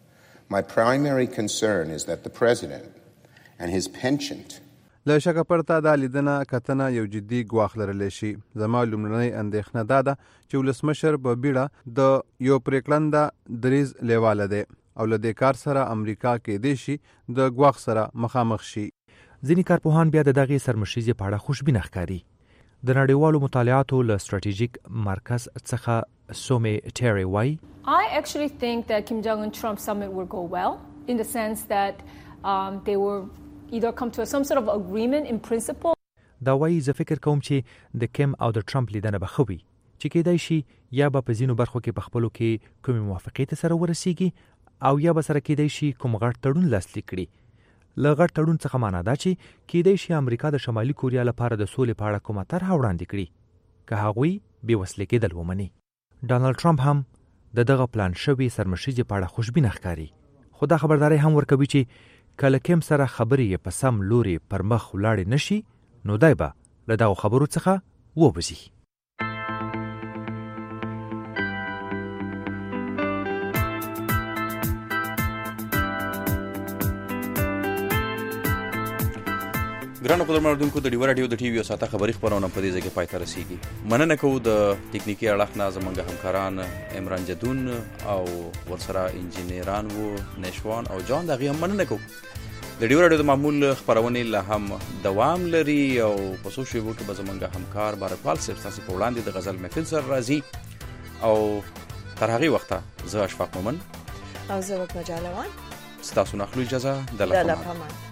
My primary concern is that the president and his penchant له شکه پرته دا لیدنه کتنه یو جدي ګواښ لرلی شي. زما لومړنۍ اندېښنه دا ده چې ولسمشر په بیړه د یو پریکړنده دریځ لیواله دی او له دې کار سره امریکا کېدای شي د ګواښ سره مخامخ شي. ځینې کارپوهان بیا د دغې سرمشریزې په اړه خوشبینه ښکاري. د نړیوالو مطالعاتو له ستراتیژیک مرکز څخه سومي ټیری وایي I actually think that Kim Jong-un Trump summit will go well in the sense that they will either come to some sort of agreement in principle. دا وایي زه فکر کوم چې د کیم او د ټرمپ لیدنه به ښه وي چې کېدای شي یا به په ځینو برخو کې په خپلو کې کومې موافقې ته سره ورسیږي او یا به سره کېدای شي کوم غټ تړون لاسلیک کړي. له غټ تړون څخه معنا دا چې کېدای شي امریکا د شمالي کوریا لپاره د سولې په اړه کومه طرحه وړاندې کړي که هغوی بې وسلې کېدل ومني. ډانلډ ټرمپ هم د دغه پلان شوي سرمشریزې په اړه خوشبینه ښکاري، خو دا خبرداری هم ورکوي چې کله کیم سره خبرې په سم لوري پر مخ ولاړې نشي نو دی به له دغو خبرو څخه ووځي. ګرانو قدرمنو اوریدونکو د ډیو راډیو د ټي وي او ساته خبري خبرونه په دې ځای کې پای ته رسیږي. مننه کوو د ټکنیکی اړخ نه زموږ همکاران عمران جدون او ورسره انجینران وو نشوان او جان دغه هم مننه کوو. د ډیو راډیو د معمول خبرونه له هم دوام لري او په سوشل میډیا کې به زموږ همکار بارکوال صاحب تاسو په وړاندې د غزل محفل سره راځي او تر هغه وخته زه اشفاق مومن او زه وک مجالوان ستاسو نخلو اجازه د لپاره